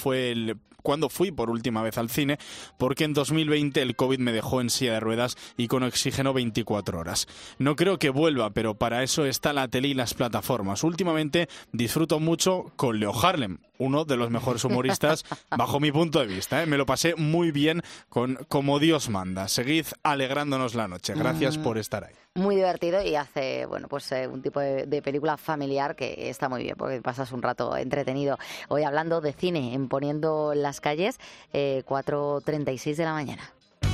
fui por última vez al cine, porque en 2020 el COVID me dejó en silla de ruedas y con oxígeno 24 horas. No creo que vuelva, pero para eso está la tele y las plataformas. Últimamente disfruto mucho con Leo Harlem, uno de los mejores humoristas bajo mi punto de vista. Me lo pasé muy bien con Como Dios manda. Seguid alegrándonos la noche. Gracias por estar ahí. Muy divertido y hace un tipo de película familiar que está muy bien porque pasas un rato entretenido. Hoy hablando de cine en Poniendo las calles, 4:36 de la mañana.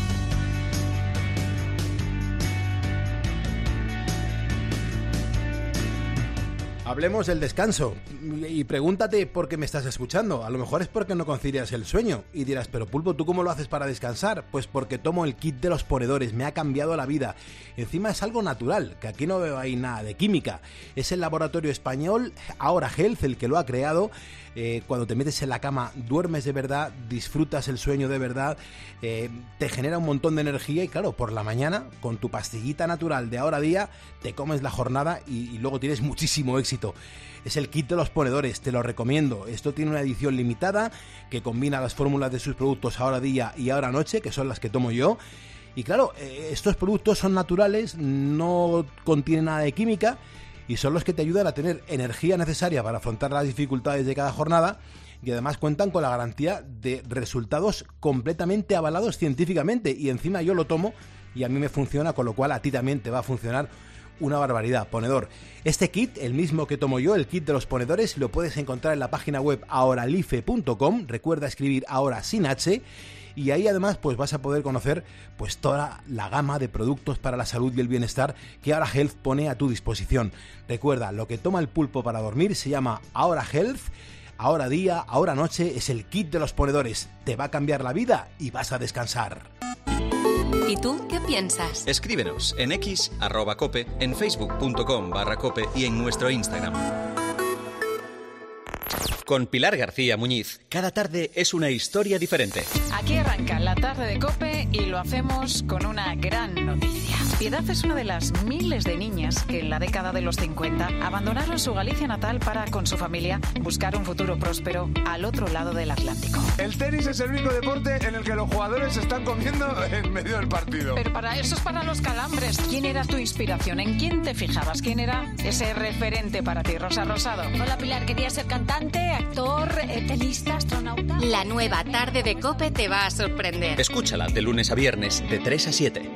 Hablemos del descanso y pregúntate por qué me estás escuchando. A lo mejor es porque no concilias el sueño y dirás, pero Pulpo, ¿tú cómo lo haces para descansar? Pues porque tomo el kit de los ponedores, me ha cambiado la vida. Encima es algo natural, que aquí no veo ahí nada de química. Es el laboratorio español Ahora Health el que lo ha creado. Cuando te metes en la cama duermes de verdad, disfrutas el sueño de verdad, te genera un montón de energía y claro, por la mañana con tu pastillita natural de Ahora Día te comes la jornada y luego tienes muchísimo éxito. Es el kit de los ponedores, te lo recomiendo. Esto tiene una edición limitada que combina las fórmulas de sus productos Ahora Día y Ahora Noche, que son las que tomo yo. Y claro, estos productos son naturales, no contienen nada de química y son los que te ayudan a tener energía necesaria para afrontar las dificultades de cada jornada y además cuentan con la garantía de resultados completamente avalados científicamente y encima yo lo tomo y a mí me funciona, con lo cual a ti también te va a funcionar una barbaridad. Ponedor. Este kit, el mismo que tomo yo, el kit de los ponedores, lo puedes encontrar en la página web ahoralife.com, recuerda escribir ahora sin H, y ahí además pues vas a poder conocer pues toda la gama de productos para la salud y el bienestar que Ahora Health pone a tu disposición. Recuerda, lo que toma el pulpo para dormir se llama Ahora Health. Ahora Día, Ahora Noche es el kit de los ponedores. Te va a cambiar la vida y vas a descansar. ¿Y tú qué piensas? Escríbenos en X, @cope, en facebook.com/cope y en nuestro Instagram. Con Pilar García Muñiz, cada tarde es una historia diferente. Aquí arranca la tarde de COPE y lo hacemos con una gran noticia. Piedad es una de las miles de niñas que en la década de los 50 abandonaron su Galicia natal para, con su familia, buscar un futuro próspero al otro lado del Atlántico. El tenis es el único deporte en el que los jugadores se están comiendo en medio del partido. Pero para eso es para los calambres. ¿Quién era tu inspiración? ¿En quién te fijabas? ¿Quién era ese referente para ti, Rosa Rosado? Hola, Pilar. ¿Quería ser cantante, actor, tenista, astronauta? La nueva tarde de COPE te va a sorprender. Escúchala de lunes a viernes de 3 a 7.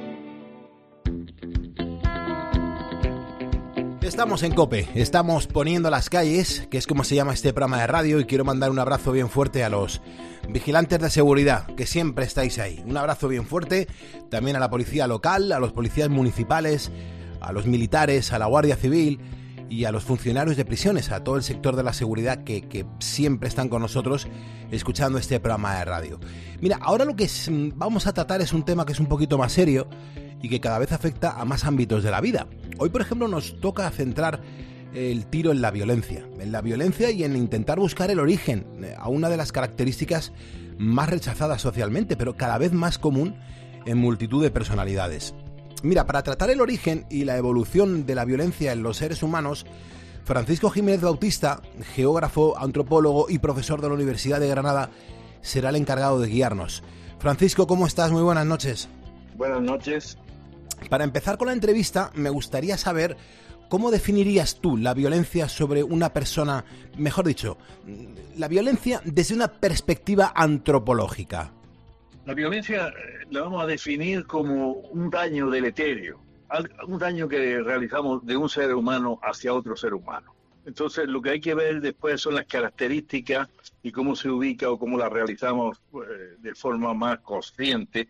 Estamos en COPE, estamos poniendo las calles, que es como se llama este programa de radio, y quiero mandar un abrazo bien fuerte a los vigilantes de seguridad, que siempre estáis ahí. Un abrazo bien fuerte también a la policía local, a los policías municipales, a los militares, a la Guardia Civil y a los funcionarios de prisiones, a todo el sector de la seguridad que siempre están con nosotros escuchando este programa de radio. Mira, ahora lo que vamos a tratar es un tema que es un poquito más serio y que cada vez afecta a más ámbitos de la vida. Hoy, por ejemplo, nos toca centrar el tiro en la violencia y en intentar buscar el origen a una de las características más rechazadas socialmente, pero cada vez más común en multitud de personalidades. Mira, para tratar el origen y la evolución de la violencia en los seres humanos, Francisco Jiménez Bautista, geógrafo, antropólogo y profesor de la Universidad de Granada, será el encargado de guiarnos. Francisco, ¿cómo estás? Muy buenas noches. Buenas noches. Para empezar con la entrevista, me gustaría saber cómo definirías tú la violencia sobre una persona, mejor dicho, la violencia desde una perspectiva antropológica. La violencia la vamos a definir como un daño deleterio, un daño que realizamos de un ser humano hacia otro ser humano. Entonces, lo que hay que ver después son las características y cómo se ubica o cómo la realizamos de forma más consciente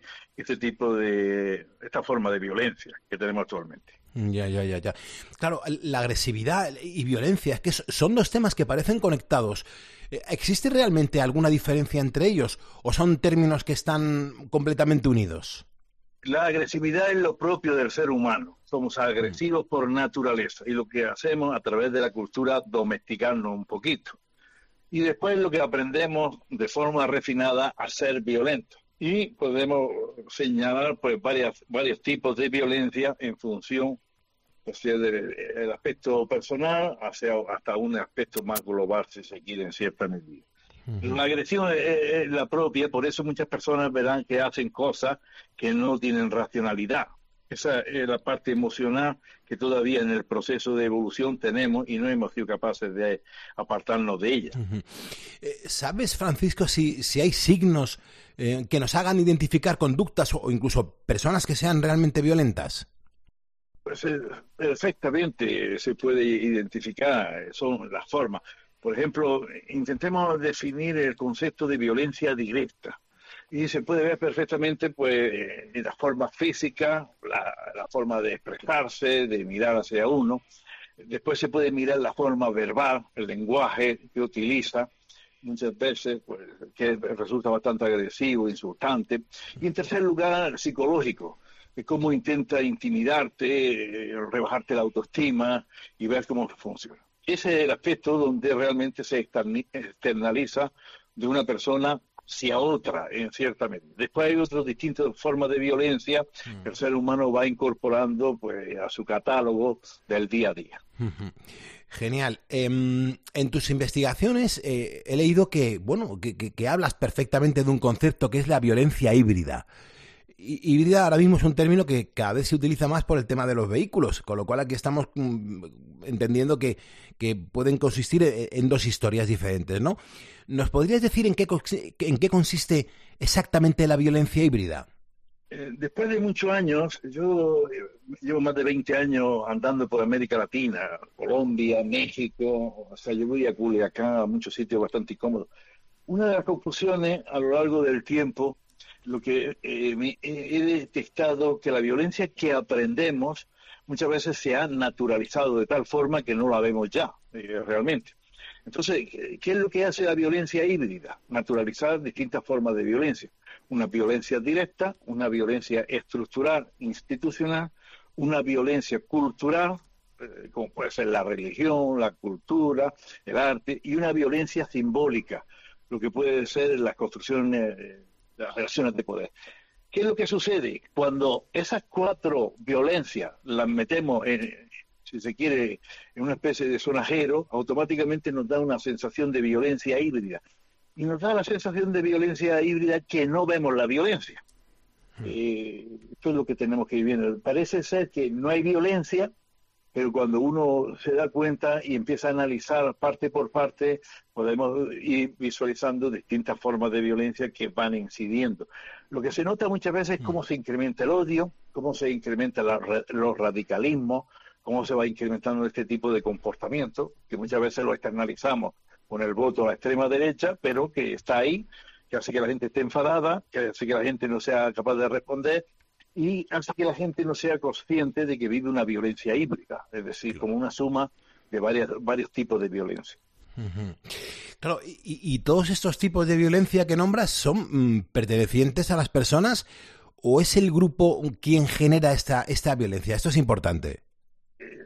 esta forma de violencia que tenemos actualmente. Ya. Claro, la agresividad y violencia, es que son dos temas que parecen conectados. ¿Existe realmente alguna diferencia entre ellos o son términos que están completamente unidos? La agresividad es lo propio del ser humano. Somos agresivos por naturaleza y lo que hacemos a través de la cultura domesticarnos un poquito. Y después lo que aprendemos de forma refinada a ser violentos. Y podemos señalar pues varios tipos de violencia en función del aspecto personal hasta un aspecto más global, si se quiere, en cierta medida. La agresión es la propia, por eso muchas personas verán que hacen cosas que no tienen racionalidad. Esa es la parte emocional que todavía en el proceso de evolución tenemos y no hemos sido capaces de apartarnos de ella. ¿Sabes, Francisco, si hay signos que nos hagan identificar conductas o incluso personas que sean realmente violentas? Pues perfectamente se puede identificar, son las formas. Por ejemplo, intentemos definir el concepto de violencia directa. Y se puede ver perfectamente pues en la forma física, la forma de expresarse, de mirar hacia uno. Después se puede mirar la forma verbal, el lenguaje que utiliza, muchas veces pues, que resulta bastante agresivo, insultante. Y en tercer lugar, psicológico, de cómo intenta intimidarte, rebajarte la autoestima y ver cómo funciona. Ese es el aspecto donde realmente se externaliza de una persona hacia otra, en cierta medida. Después hay otras distintas formas de violencia que el ser humano va incorporando pues a su catálogo del día a día. Genial. En tus investigaciones he leído que hablas perfectamente de un concepto que es la violencia híbrida. Híbrida ahora mismo es un término que cada vez se utiliza más por el tema de los vehículos, con lo cual aquí estamos entendiendo que pueden consistir en dos historias diferentes, ¿no? ¿Nos podrías decir en qué consiste exactamente la violencia híbrida? Después de muchos años, yo llevo más de 20 años andando por América Latina, Colombia, México, o sea, yo voy a Culiacán, a muchos sitios bastante incómodos. Una de las conclusiones a lo largo del tiempo, lo que he detectado que la violencia que aprendemos muchas veces se ha naturalizado de tal forma que no la vemos ya realmente. Entonces, ¿qué es lo que hace la violencia híbrida? Naturalizar distintas formas de violencia. Una violencia directa, una violencia estructural, institucional, una violencia cultural, como puede ser la religión, la cultura, el arte, y una violencia simbólica, lo que puede ser las construcciones, las relaciones de poder. ¿Qué es lo que sucede? Cuando esas cuatro violencias las metemos si se quiere, en una especie de sonajero, automáticamente nos da una sensación de violencia híbrida. Y nos da la sensación de violencia híbrida que no vemos la violencia. Esto es lo que tenemos que vivir. Parece ser que no hay violencia, pero cuando uno se da cuenta y empieza a analizar parte por parte, podemos ir visualizando distintas formas de violencia que van incidiendo. Lo que se nota muchas veces es cómo se incrementa el odio, cómo se incrementa los radicalismos, cómo se va incrementando este tipo de comportamiento, que muchas veces lo externalizamos con el voto a la extrema derecha, pero que está ahí, que hace que la gente esté enfadada, que hace que la gente no sea capaz de responder, y hace que la gente no sea consciente de que vive una violencia híbrida, es decir, como una suma de varios tipos de violencia. Claro, y todos estos tipos de violencia que nombras son pertenecientes a las personas, ¿o es el grupo quien genera esta violencia? Esto es importante.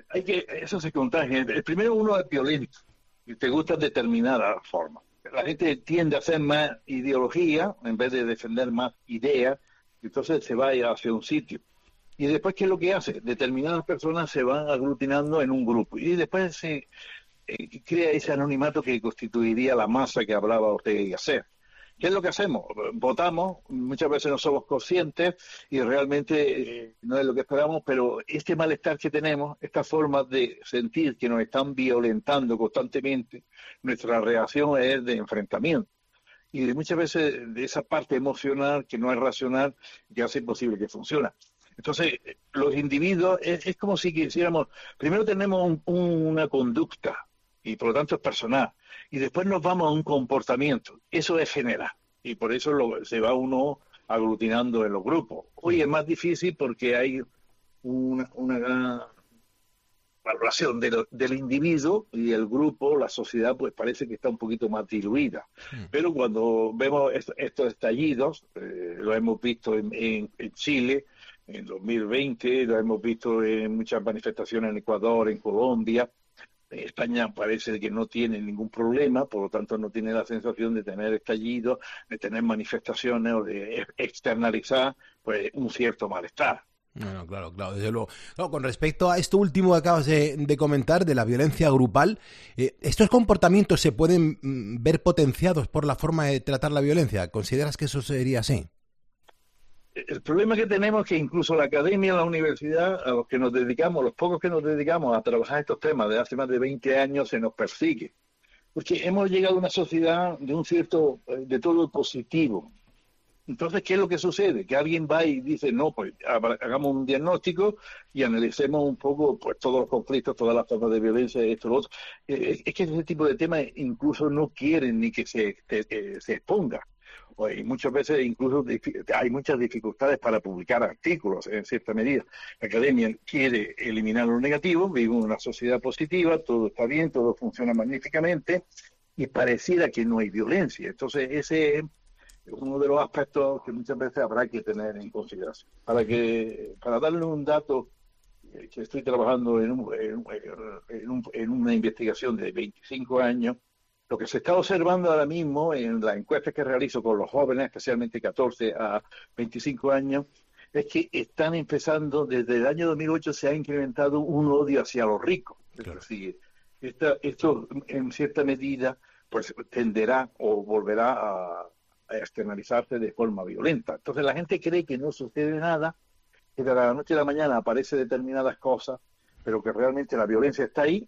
Eso se contagia. El primero, uno es violento y te gusta determinada forma. La gente tiende a hacer más ideología en vez de defender más ideas, entonces se va hacia un sitio. Y después, ¿qué es lo que hace? Determinadas personas se van aglutinando en un grupo y después se crea ese anonimato que constituiría la masa que hablaba Ortega y Gasset. ¿Qué es lo que hacemos? Votamos, muchas veces no somos conscientes y realmente no es lo que esperamos, pero este malestar que tenemos, esta forma de sentir que nos están violentando constantemente, nuestra reacción es de enfrentamiento. Y muchas veces de esa parte emocional que no es racional, que hace imposible que funcione. Entonces, los individuos, es como si quisiéramos, primero tenemos una conducta, y por lo tanto es personal, y después nos vamos a un comportamiento. Eso es general, y por eso se va uno aglutinando en los grupos. Hoy es más difícil porque hay una gran valoración del individuo, y el grupo, la sociedad, pues parece que está un poquito más diluida. Pero cuando vemos estos estallidos, lo hemos visto en Chile, en 2020, lo hemos visto en muchas manifestaciones en Ecuador, en Colombia. España parece que no tiene ningún problema, por lo tanto no tiene la sensación de tener estallidos, de tener manifestaciones o de externalizar pues un cierto malestar. No, claro, desde luego. No, con respecto a esto último que acabas de comentar, de la violencia grupal, ¿estos comportamientos se pueden ver potenciados por la forma de tratar la violencia? ¿Consideras que eso sería así? El problema que tenemos es que incluso la academia, la universidad, a los que nos dedicamos, los pocos que nos dedicamos a trabajar estos temas desde hace más de 20 años, se nos persigue. Porque hemos llegado a una sociedad de todo lo positivo. Entonces, ¿qué es lo que sucede? Que alguien va y dice, no, pues hagamos un diagnóstico y analicemos un poco pues todos los conflictos, todas las formas de violencia, esto, lo otro. Es que ese tipo de temas incluso no quieren ni que se exponga. Y muchas veces incluso hay muchas dificultades para publicar artículos en cierta medida. La academia quiere eliminar lo negativo, vivimos en una sociedad positiva, todo está bien, todo funciona magníficamente y pareciera que no hay violencia. Entonces ese es uno de los aspectos que muchas veces habrá que tener en consideración. Para darle un dato, que estoy trabajando en una investigación de 25 años, lo que se está observando ahora mismo en las encuestas que realizo con los jóvenes, especialmente 14 a 25 años, es que están empezando, desde el año 2008 se ha incrementado un odio hacia los ricos. Claro. Es decir, esto en cierta medida pues tenderá o volverá a externalizarse de forma violenta. Entonces la gente cree que no sucede nada, que de la noche a la mañana aparecen determinadas cosas, pero que realmente la violencia está ahí.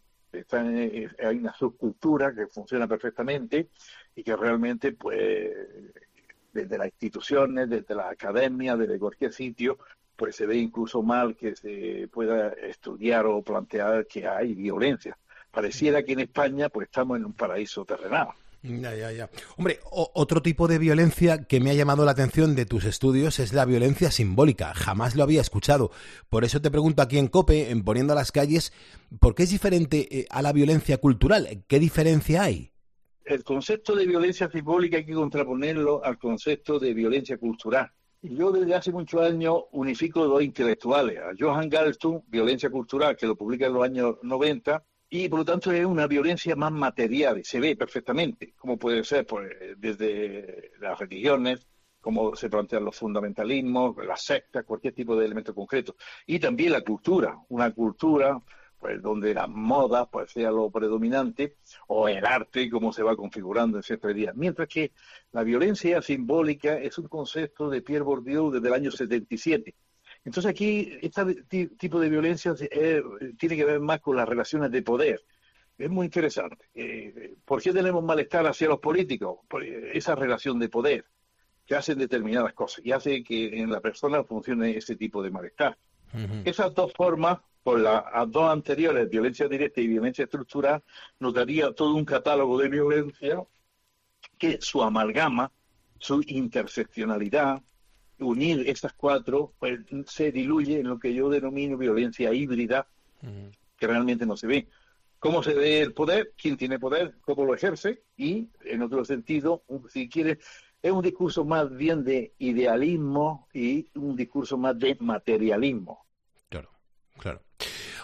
Hay una subcultura que funciona perfectamente y que realmente, pues, desde las instituciones, desde las academias, desde cualquier sitio, pues se ve incluso mal que se pueda estudiar o plantear que hay violencia. Pareciera que en España, pues, estamos en un paraíso terrenal. Ya. Hombre, otro tipo de violencia que me ha llamado la atención de tus estudios es la violencia simbólica. Jamás lo había escuchado. Por eso te pregunto aquí en COPE, en Poniendo a las Calles, ¿por qué es diferente a la violencia cultural? ¿Qué diferencia hay? El concepto de violencia simbólica hay que contraponerlo al concepto de violencia cultural. Yo desde hace muchos años unifico dos intelectuales, a Johan Galtung, Violencia Cultural, que lo publica en los años 90, y por lo tanto es una violencia más material, y se ve perfectamente, como puede ser pues, desde las religiones, como se plantean los fundamentalismos, las sectas, cualquier tipo de elemento concreto. Y también la cultura, una cultura pues donde la moda pues sea lo predominante, o el arte, como se va configurando en cierta medida. Mientras que la violencia simbólica es un concepto de Pierre Bourdieu desde el año 77. Entonces aquí este tipo de violencia tiene que ver más con las relaciones de poder. Es muy interesante. ¿Por qué tenemos malestar hacia los políticos? Por esa relación de poder que hacen determinadas cosas y hace que en la persona funcione ese tipo de malestar. Uh-huh. Esas dos formas, por las dos anteriores, violencia directa y violencia estructural, nos daría todo un catálogo de violencia que su amalgama, su interseccionalidad, unir estas cuatro, pues se diluye en lo que yo denomino violencia híbrida, que realmente no se ve. ¿Cómo se ve el poder? ¿Quién tiene poder? ¿Cómo lo ejerce? Y, en otro sentido, si quieres, es un discurso más bien de idealismo y un discurso más de materialismo. Claro.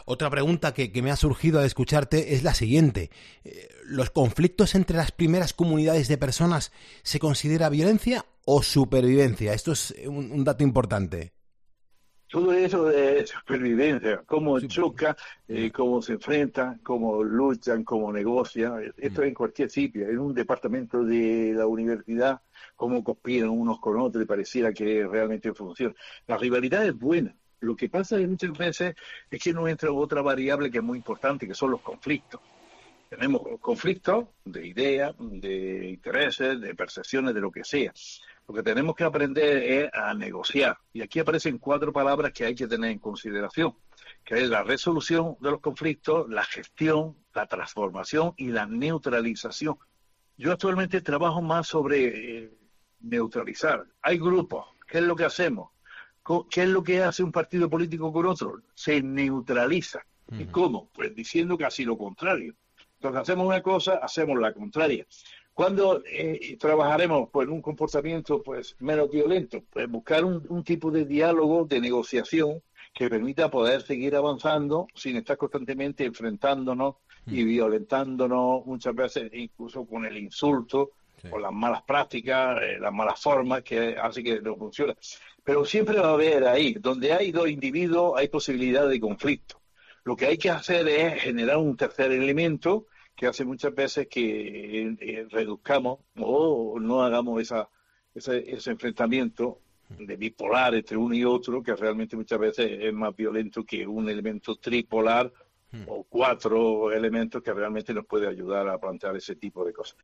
Otra pregunta que me ha surgido al escucharte es la siguiente. ¿Los conflictos entre las primeras comunidades de personas se considera violencia o supervivencia? Esto es un dato importante. Todo eso de supervivencia, cómo choca, cómo se enfrentan, cómo luchan, cómo negocian. Esto en cualquier sitio, en un departamento de la universidad, cómo conspiran unos con otros y pareciera que realmente funciona. La rivalidad es buena. Lo que pasa muchas veces es que nos entra otra variable que es muy importante, que son los conflictos. Tenemos conflictos de ideas, de intereses, de percepciones, de lo que sea. Lo que tenemos que aprender es a negociar. Y aquí aparecen 4 palabras que hay que tener en consideración, que es la resolución de los conflictos, la gestión, la transformación y la neutralización. Yo actualmente trabajo más sobre neutralizar. Hay grupos. ¿Qué es lo que hacemos? ¿Qué es lo que hace un partido político con otro? Se neutraliza. ¿Y cómo? Pues diciendo casi lo contrario. Entonces hacemos una cosa, hacemos la contraria. ¿Cuándo trabajaremos pues, en un comportamiento pues menos violento? Pues buscar un tipo de diálogo, de negociación que permita poder seguir avanzando sin estar constantemente enfrentándonos y violentándonos, muchas veces incluso con el insulto, con las malas prácticas, las malas formas que hace que no funcione. Pero siempre va a haber ahí, donde hay 2 individuos, hay posibilidad de conflicto. Lo que hay que hacer es generar un tercer elemento que hace muchas veces que reduzcamos o no hagamos ese enfrentamiento de bipolar entre uno y otro, que realmente muchas veces es más violento que un elemento tripolar o 4 elementos que realmente nos puede ayudar a plantear ese tipo de cosas.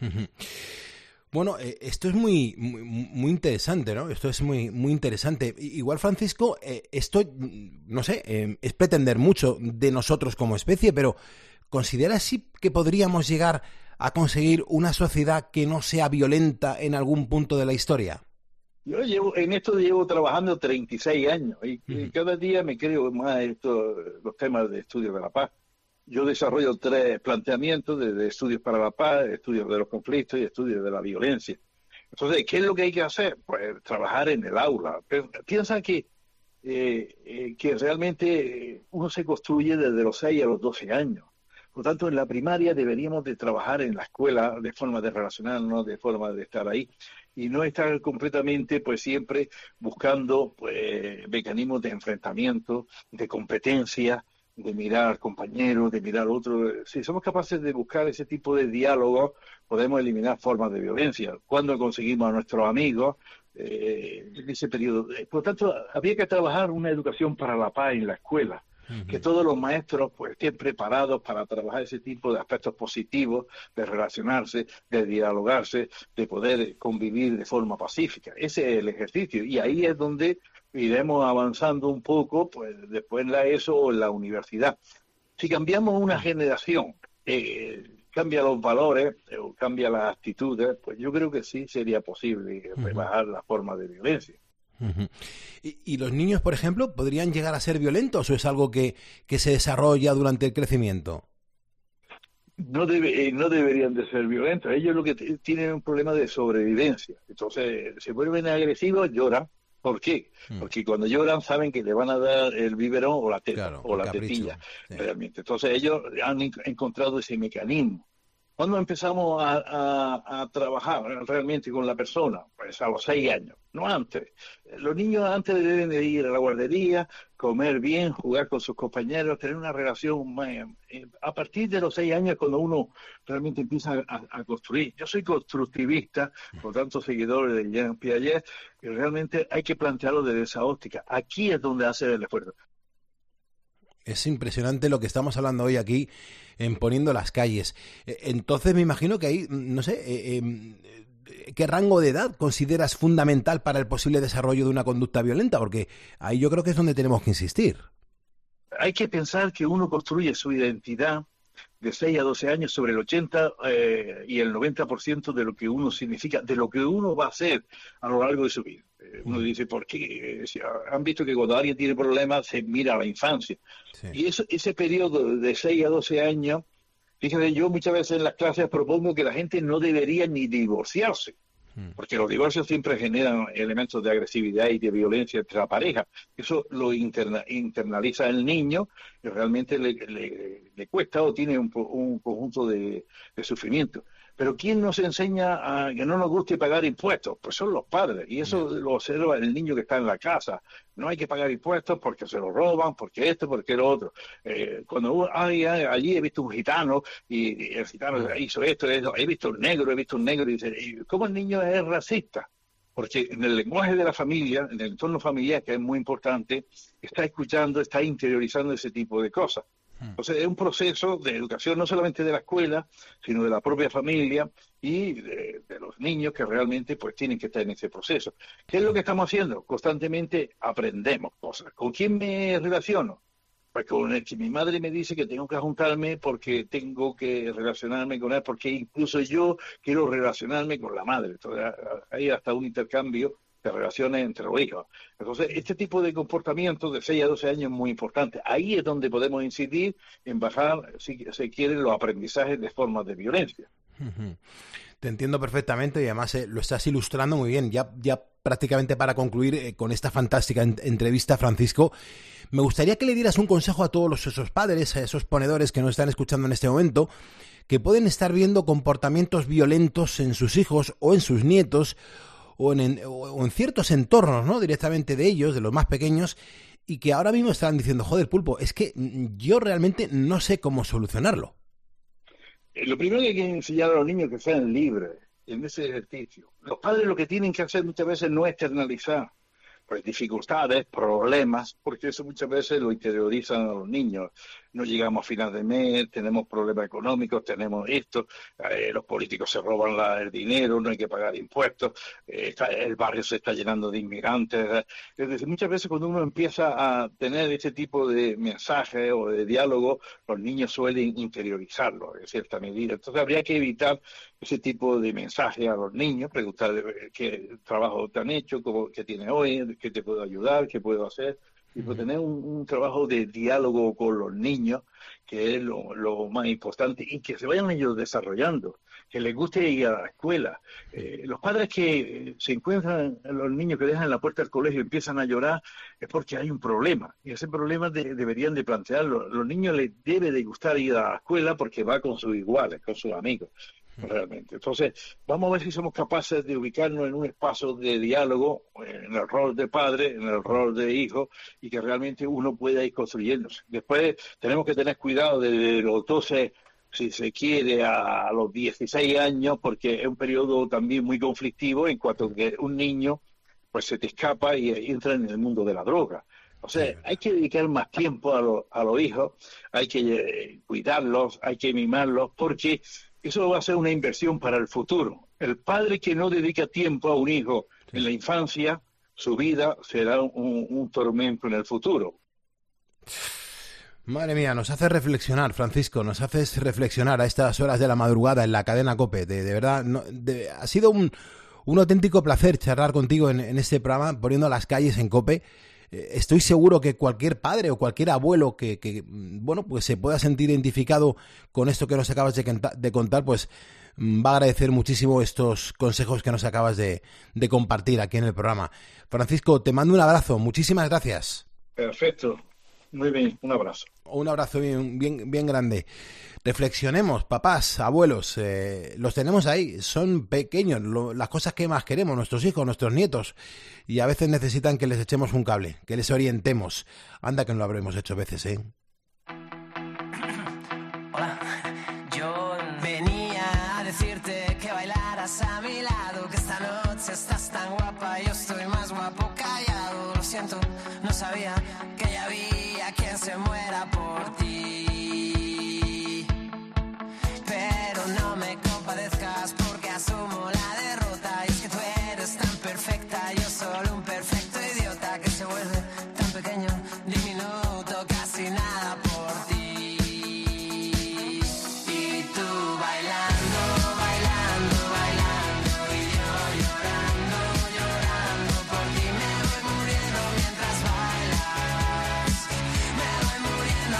Bueno, esto es muy interesante, ¿no? Esto es muy interesante. Igual, Francisco, esto, no sé, es pretender mucho de nosotros como especie, pero ¿consideras sí que podríamos llegar a conseguir una sociedad que no sea violenta en algún punto de la historia? Yo llevo trabajando 36 años y cada día me creo más en los temas de estudios de la paz. Yo desarrollo 3 planteamientos de estudios para la paz, estudios de los conflictos y estudios de la violencia. Entonces, ¿qué es lo que hay que hacer? Pues trabajar en el aula. Piensa que realmente uno se construye desde los 6 a los 12 años. Por lo tanto, en la primaria deberíamos de trabajar en la escuela de forma de relacionarnos, de forma de estar ahí, y no estar completamente, pues siempre buscando pues mecanismos de enfrentamiento, de competencia, de mirar al compañero, de mirar al otro. Si somos capaces de buscar ese tipo de diálogo, podemos eliminar formas de violencia. Cuando conseguimos a nuestros amigos, en ese periodo. Por lo tanto, había que trabajar una educación para la paz en la escuela. Que todos los maestros pues estén preparados para trabajar ese tipo de aspectos positivos, de relacionarse, de dialogarse, de poder convivir de forma pacífica. Ese es el ejercicio y ahí es donde iremos avanzando un poco, pues después en la ESO o en la universidad. Si cambiamos una generación, cambia los valores o cambia las actitudes, pues yo creo que sí sería posible rebajar la forma de violencia. ¿Y los niños, por ejemplo, podrían llegar a ser violentos o es algo que se desarrolla durante el crecimiento? No deberían de ser violentos. Ellos lo que tienen un problema de sobrevivencia. Entonces se vuelven agresivos, lloran. ¿Por qué? Porque cuando lloran saben que le van a dar el biberón o la teta o la tetilla, realmente. Entonces ellos han encontrado ese mecanismo. ¿Cuándo empezamos a trabajar realmente con la persona? Pues a los 6 años, no antes. Los niños antes deben de ir a la guardería, comer bien, jugar con sus compañeros, tener una relación más. A partir de los 6 años cuando uno realmente empieza a construir. Yo soy constructivista, por tanto seguidor de Jean Piaget, y realmente hay que plantearlo desde esa óptica. Aquí es donde hace el esfuerzo. Es impresionante lo que estamos hablando hoy aquí en Poniendo las Calles. Entonces me imagino que ahí, no sé, ¿qué rango de edad consideras fundamental para el posible desarrollo de una conducta violenta? Porque ahí yo creo que es donde tenemos que insistir. Hay que pensar que uno construye su identidad de 6 a 12 años sobre el 80 y el 90% de lo que uno significa, de lo que uno va a hacer a lo largo de su vida. Uno dice, ¿por qué? Han visto que cuando alguien tiene problemas se mira a la infancia. Sí. Y ese periodo de 6 a 12 años, fíjate, yo muchas veces en las clases propongo que la gente no debería ni divorciarse. Porque los divorcios siempre generan elementos de agresividad y de violencia entre la pareja. Eso lo internaliza el niño y realmente le cuesta o tiene un conjunto de sufrimiento. Pero ¿quién nos enseña a que no nos guste pagar impuestos? Pues son los padres, y eso lo observa el niño que está en la casa. No hay que pagar impuestos porque se lo roban, porque esto, porque lo otro. Cuando allí he visto un gitano, y el gitano hizo esto, he visto un negro, y dice, ¿cómo el niño es racista? Porque en el lenguaje de la familia, en el entorno familiar, que es muy importante, está escuchando, está interiorizando ese tipo de cosas. Entonces es un proceso de educación no solamente de la escuela, sino de la propia familia y de los niños que realmente pues tienen que estar en ese proceso. ¿Qué es lo que estamos haciendo? Constantemente aprendemos cosas. ¿Con quién me relaciono? Pues con el que mi madre me dice que tengo que juntarme porque tengo que relacionarme con él, porque incluso yo quiero relacionarme con la madre. Entonces hay hasta un intercambio de relaciones entre los hijos. Entonces, este tipo de comportamiento de 6 a 12 años es muy importante. Ahí es donde podemos incidir en bajar, si se quieren, los aprendizajes de formas de violencia. Te entiendo perfectamente y además lo estás ilustrando muy bien. Ya prácticamente para concluir con esta fantástica entrevista, Francisco, me gustaría que le dieras un consejo a todos esos padres, a esos ponedores que nos están escuchando en este momento, que pueden estar viendo comportamientos violentos en sus hijos o en sus nietos, o en ciertos entornos, ¿no? Directamente de ellos, de los más pequeños, y que ahora mismo están diciendo, joder, Pulpo, es que yo realmente no sé cómo solucionarlo. Lo primero que hay que enseñar a los niños es que sean libres en ese ejercicio. Los padres lo que tienen que hacer muchas veces no es externalizar pues dificultades, problemas, porque eso muchas veces lo interiorizan a los niños. No llegamos a final de mes, tenemos problemas económicos, tenemos esto, los políticos se roban el dinero, no hay que pagar impuestos, el barrio se está llenando de inmigrantes. Es decir, muchas veces cuando uno empieza a tener ese tipo de mensajes o de diálogo, los niños suelen interiorizarlo en cierta medida. Entonces habría que evitar ese tipo de mensajes a los niños, preguntar qué trabajo te han hecho, qué tienes hoy, qué te puedo ayudar, qué puedo hacer. Y pues tener un trabajo de diálogo con los niños, que es lo más importante, y que se vayan ellos desarrollando, que les guste ir a la escuela. Los padres que se encuentran, los niños que dejan en la puerta del colegio y empiezan a llorar, es porque hay un problema, y ese problema deberían de plantearlo. Los niños les debe de gustar ir a la escuela porque va con sus iguales, con sus amigos. Realmente. Entonces, vamos a ver si somos capaces de ubicarnos en un espacio de diálogo, en el rol de padre, en el rol de hijo, y que realmente uno pueda ir construyéndose. Después tenemos que tener cuidado de los 12, si se quiere, a los 16 años, porque es un periodo también muy conflictivo en cuanto a que un niño pues se te escapa y entra en el mundo de la droga. O sea, hay que dedicar más tiempo a los hijos, hay que cuidarlos, hay que mimarlos, porque eso va a ser una inversión para el futuro. El padre que no dedica tiempo a un hijo en la infancia, su vida será un tormento en el futuro. Madre mía, nos hace reflexionar, Francisco, nos haces reflexionar a estas horas de la madrugada en la cadena COPE. De verdad, ha sido un auténtico placer charlar contigo en este programa, poniendo las calles en COPE. Estoy seguro que cualquier padre o cualquier abuelo que bueno, pues se pueda sentir identificado con esto que nos acabas de contar, pues va a agradecer muchísimo estos consejos que nos acabas de compartir aquí en el programa. Francisco, te mando un abrazo, muchísimas gracias. Perfecto, muy bien, un abrazo. Un abrazo bien grande. Reflexionemos, papás, abuelos, los tenemos ahí, son pequeños, las cosas que más queremos, nuestros hijos, nuestros nietos, y a veces necesitan que les echemos un cable, que les orientemos. Anda que no lo habremos hecho veces, ¿eh? Hola, yo venía a decirte que bailaras a mi lado, que esta noche estás tan guapa, yo estoy más guapo callado. Lo siento, no sabía que ya había quien se muera por ti. Pero no me compadezcas porque asumo la derrota. Y es que tú eres tan perfecta, yo solo un perfecto idiota que se vuelve tan pequeño, diminuto, casi nada por ti. Y tú bailando, bailando, bailando, y yo llorando, llorando por ti. Me voy muriendo mientras bailas, me voy muriendo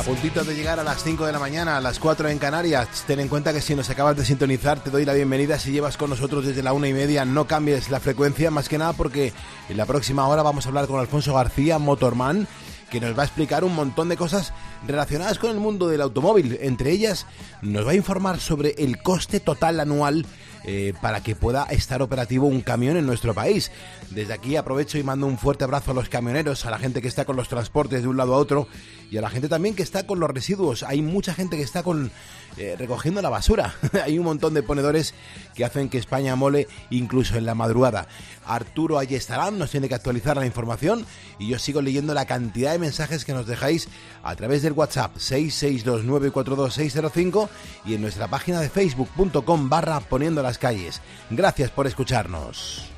A puntito de llegar a las 5 de la mañana, a las 4 en Canarias. Ten en cuenta que si nos acabas de sintonizar, te doy la bienvenida. Si llevas con nosotros desde la 1:30, no cambies la frecuencia, más que nada porque en la próxima hora vamos a hablar con Alfonso García, Motorman, que nos va a explicar un montón de cosas relacionadas con el mundo del automóvil. Entre ellas, nos va a informar sobre el coste total anual para que pueda estar operativo un camión en nuestro país. Desde aquí aprovecho y mando un fuerte abrazo a los camioneros, a la gente que está con los transportes de un lado a otro y a la gente también que está con los residuos. Hay mucha gente que está recogiendo la basura. Hay un montón de ponedores que hacen que España mole incluso en la madrugada. Arturo Ayestarán nos tiene que actualizar la información y yo sigo leyendo la cantidad de mensajes que nos dejáis a través del WhatsApp 662942605 y en nuestra página de facebook.com/poniendo las calles. Gracias por escucharnos.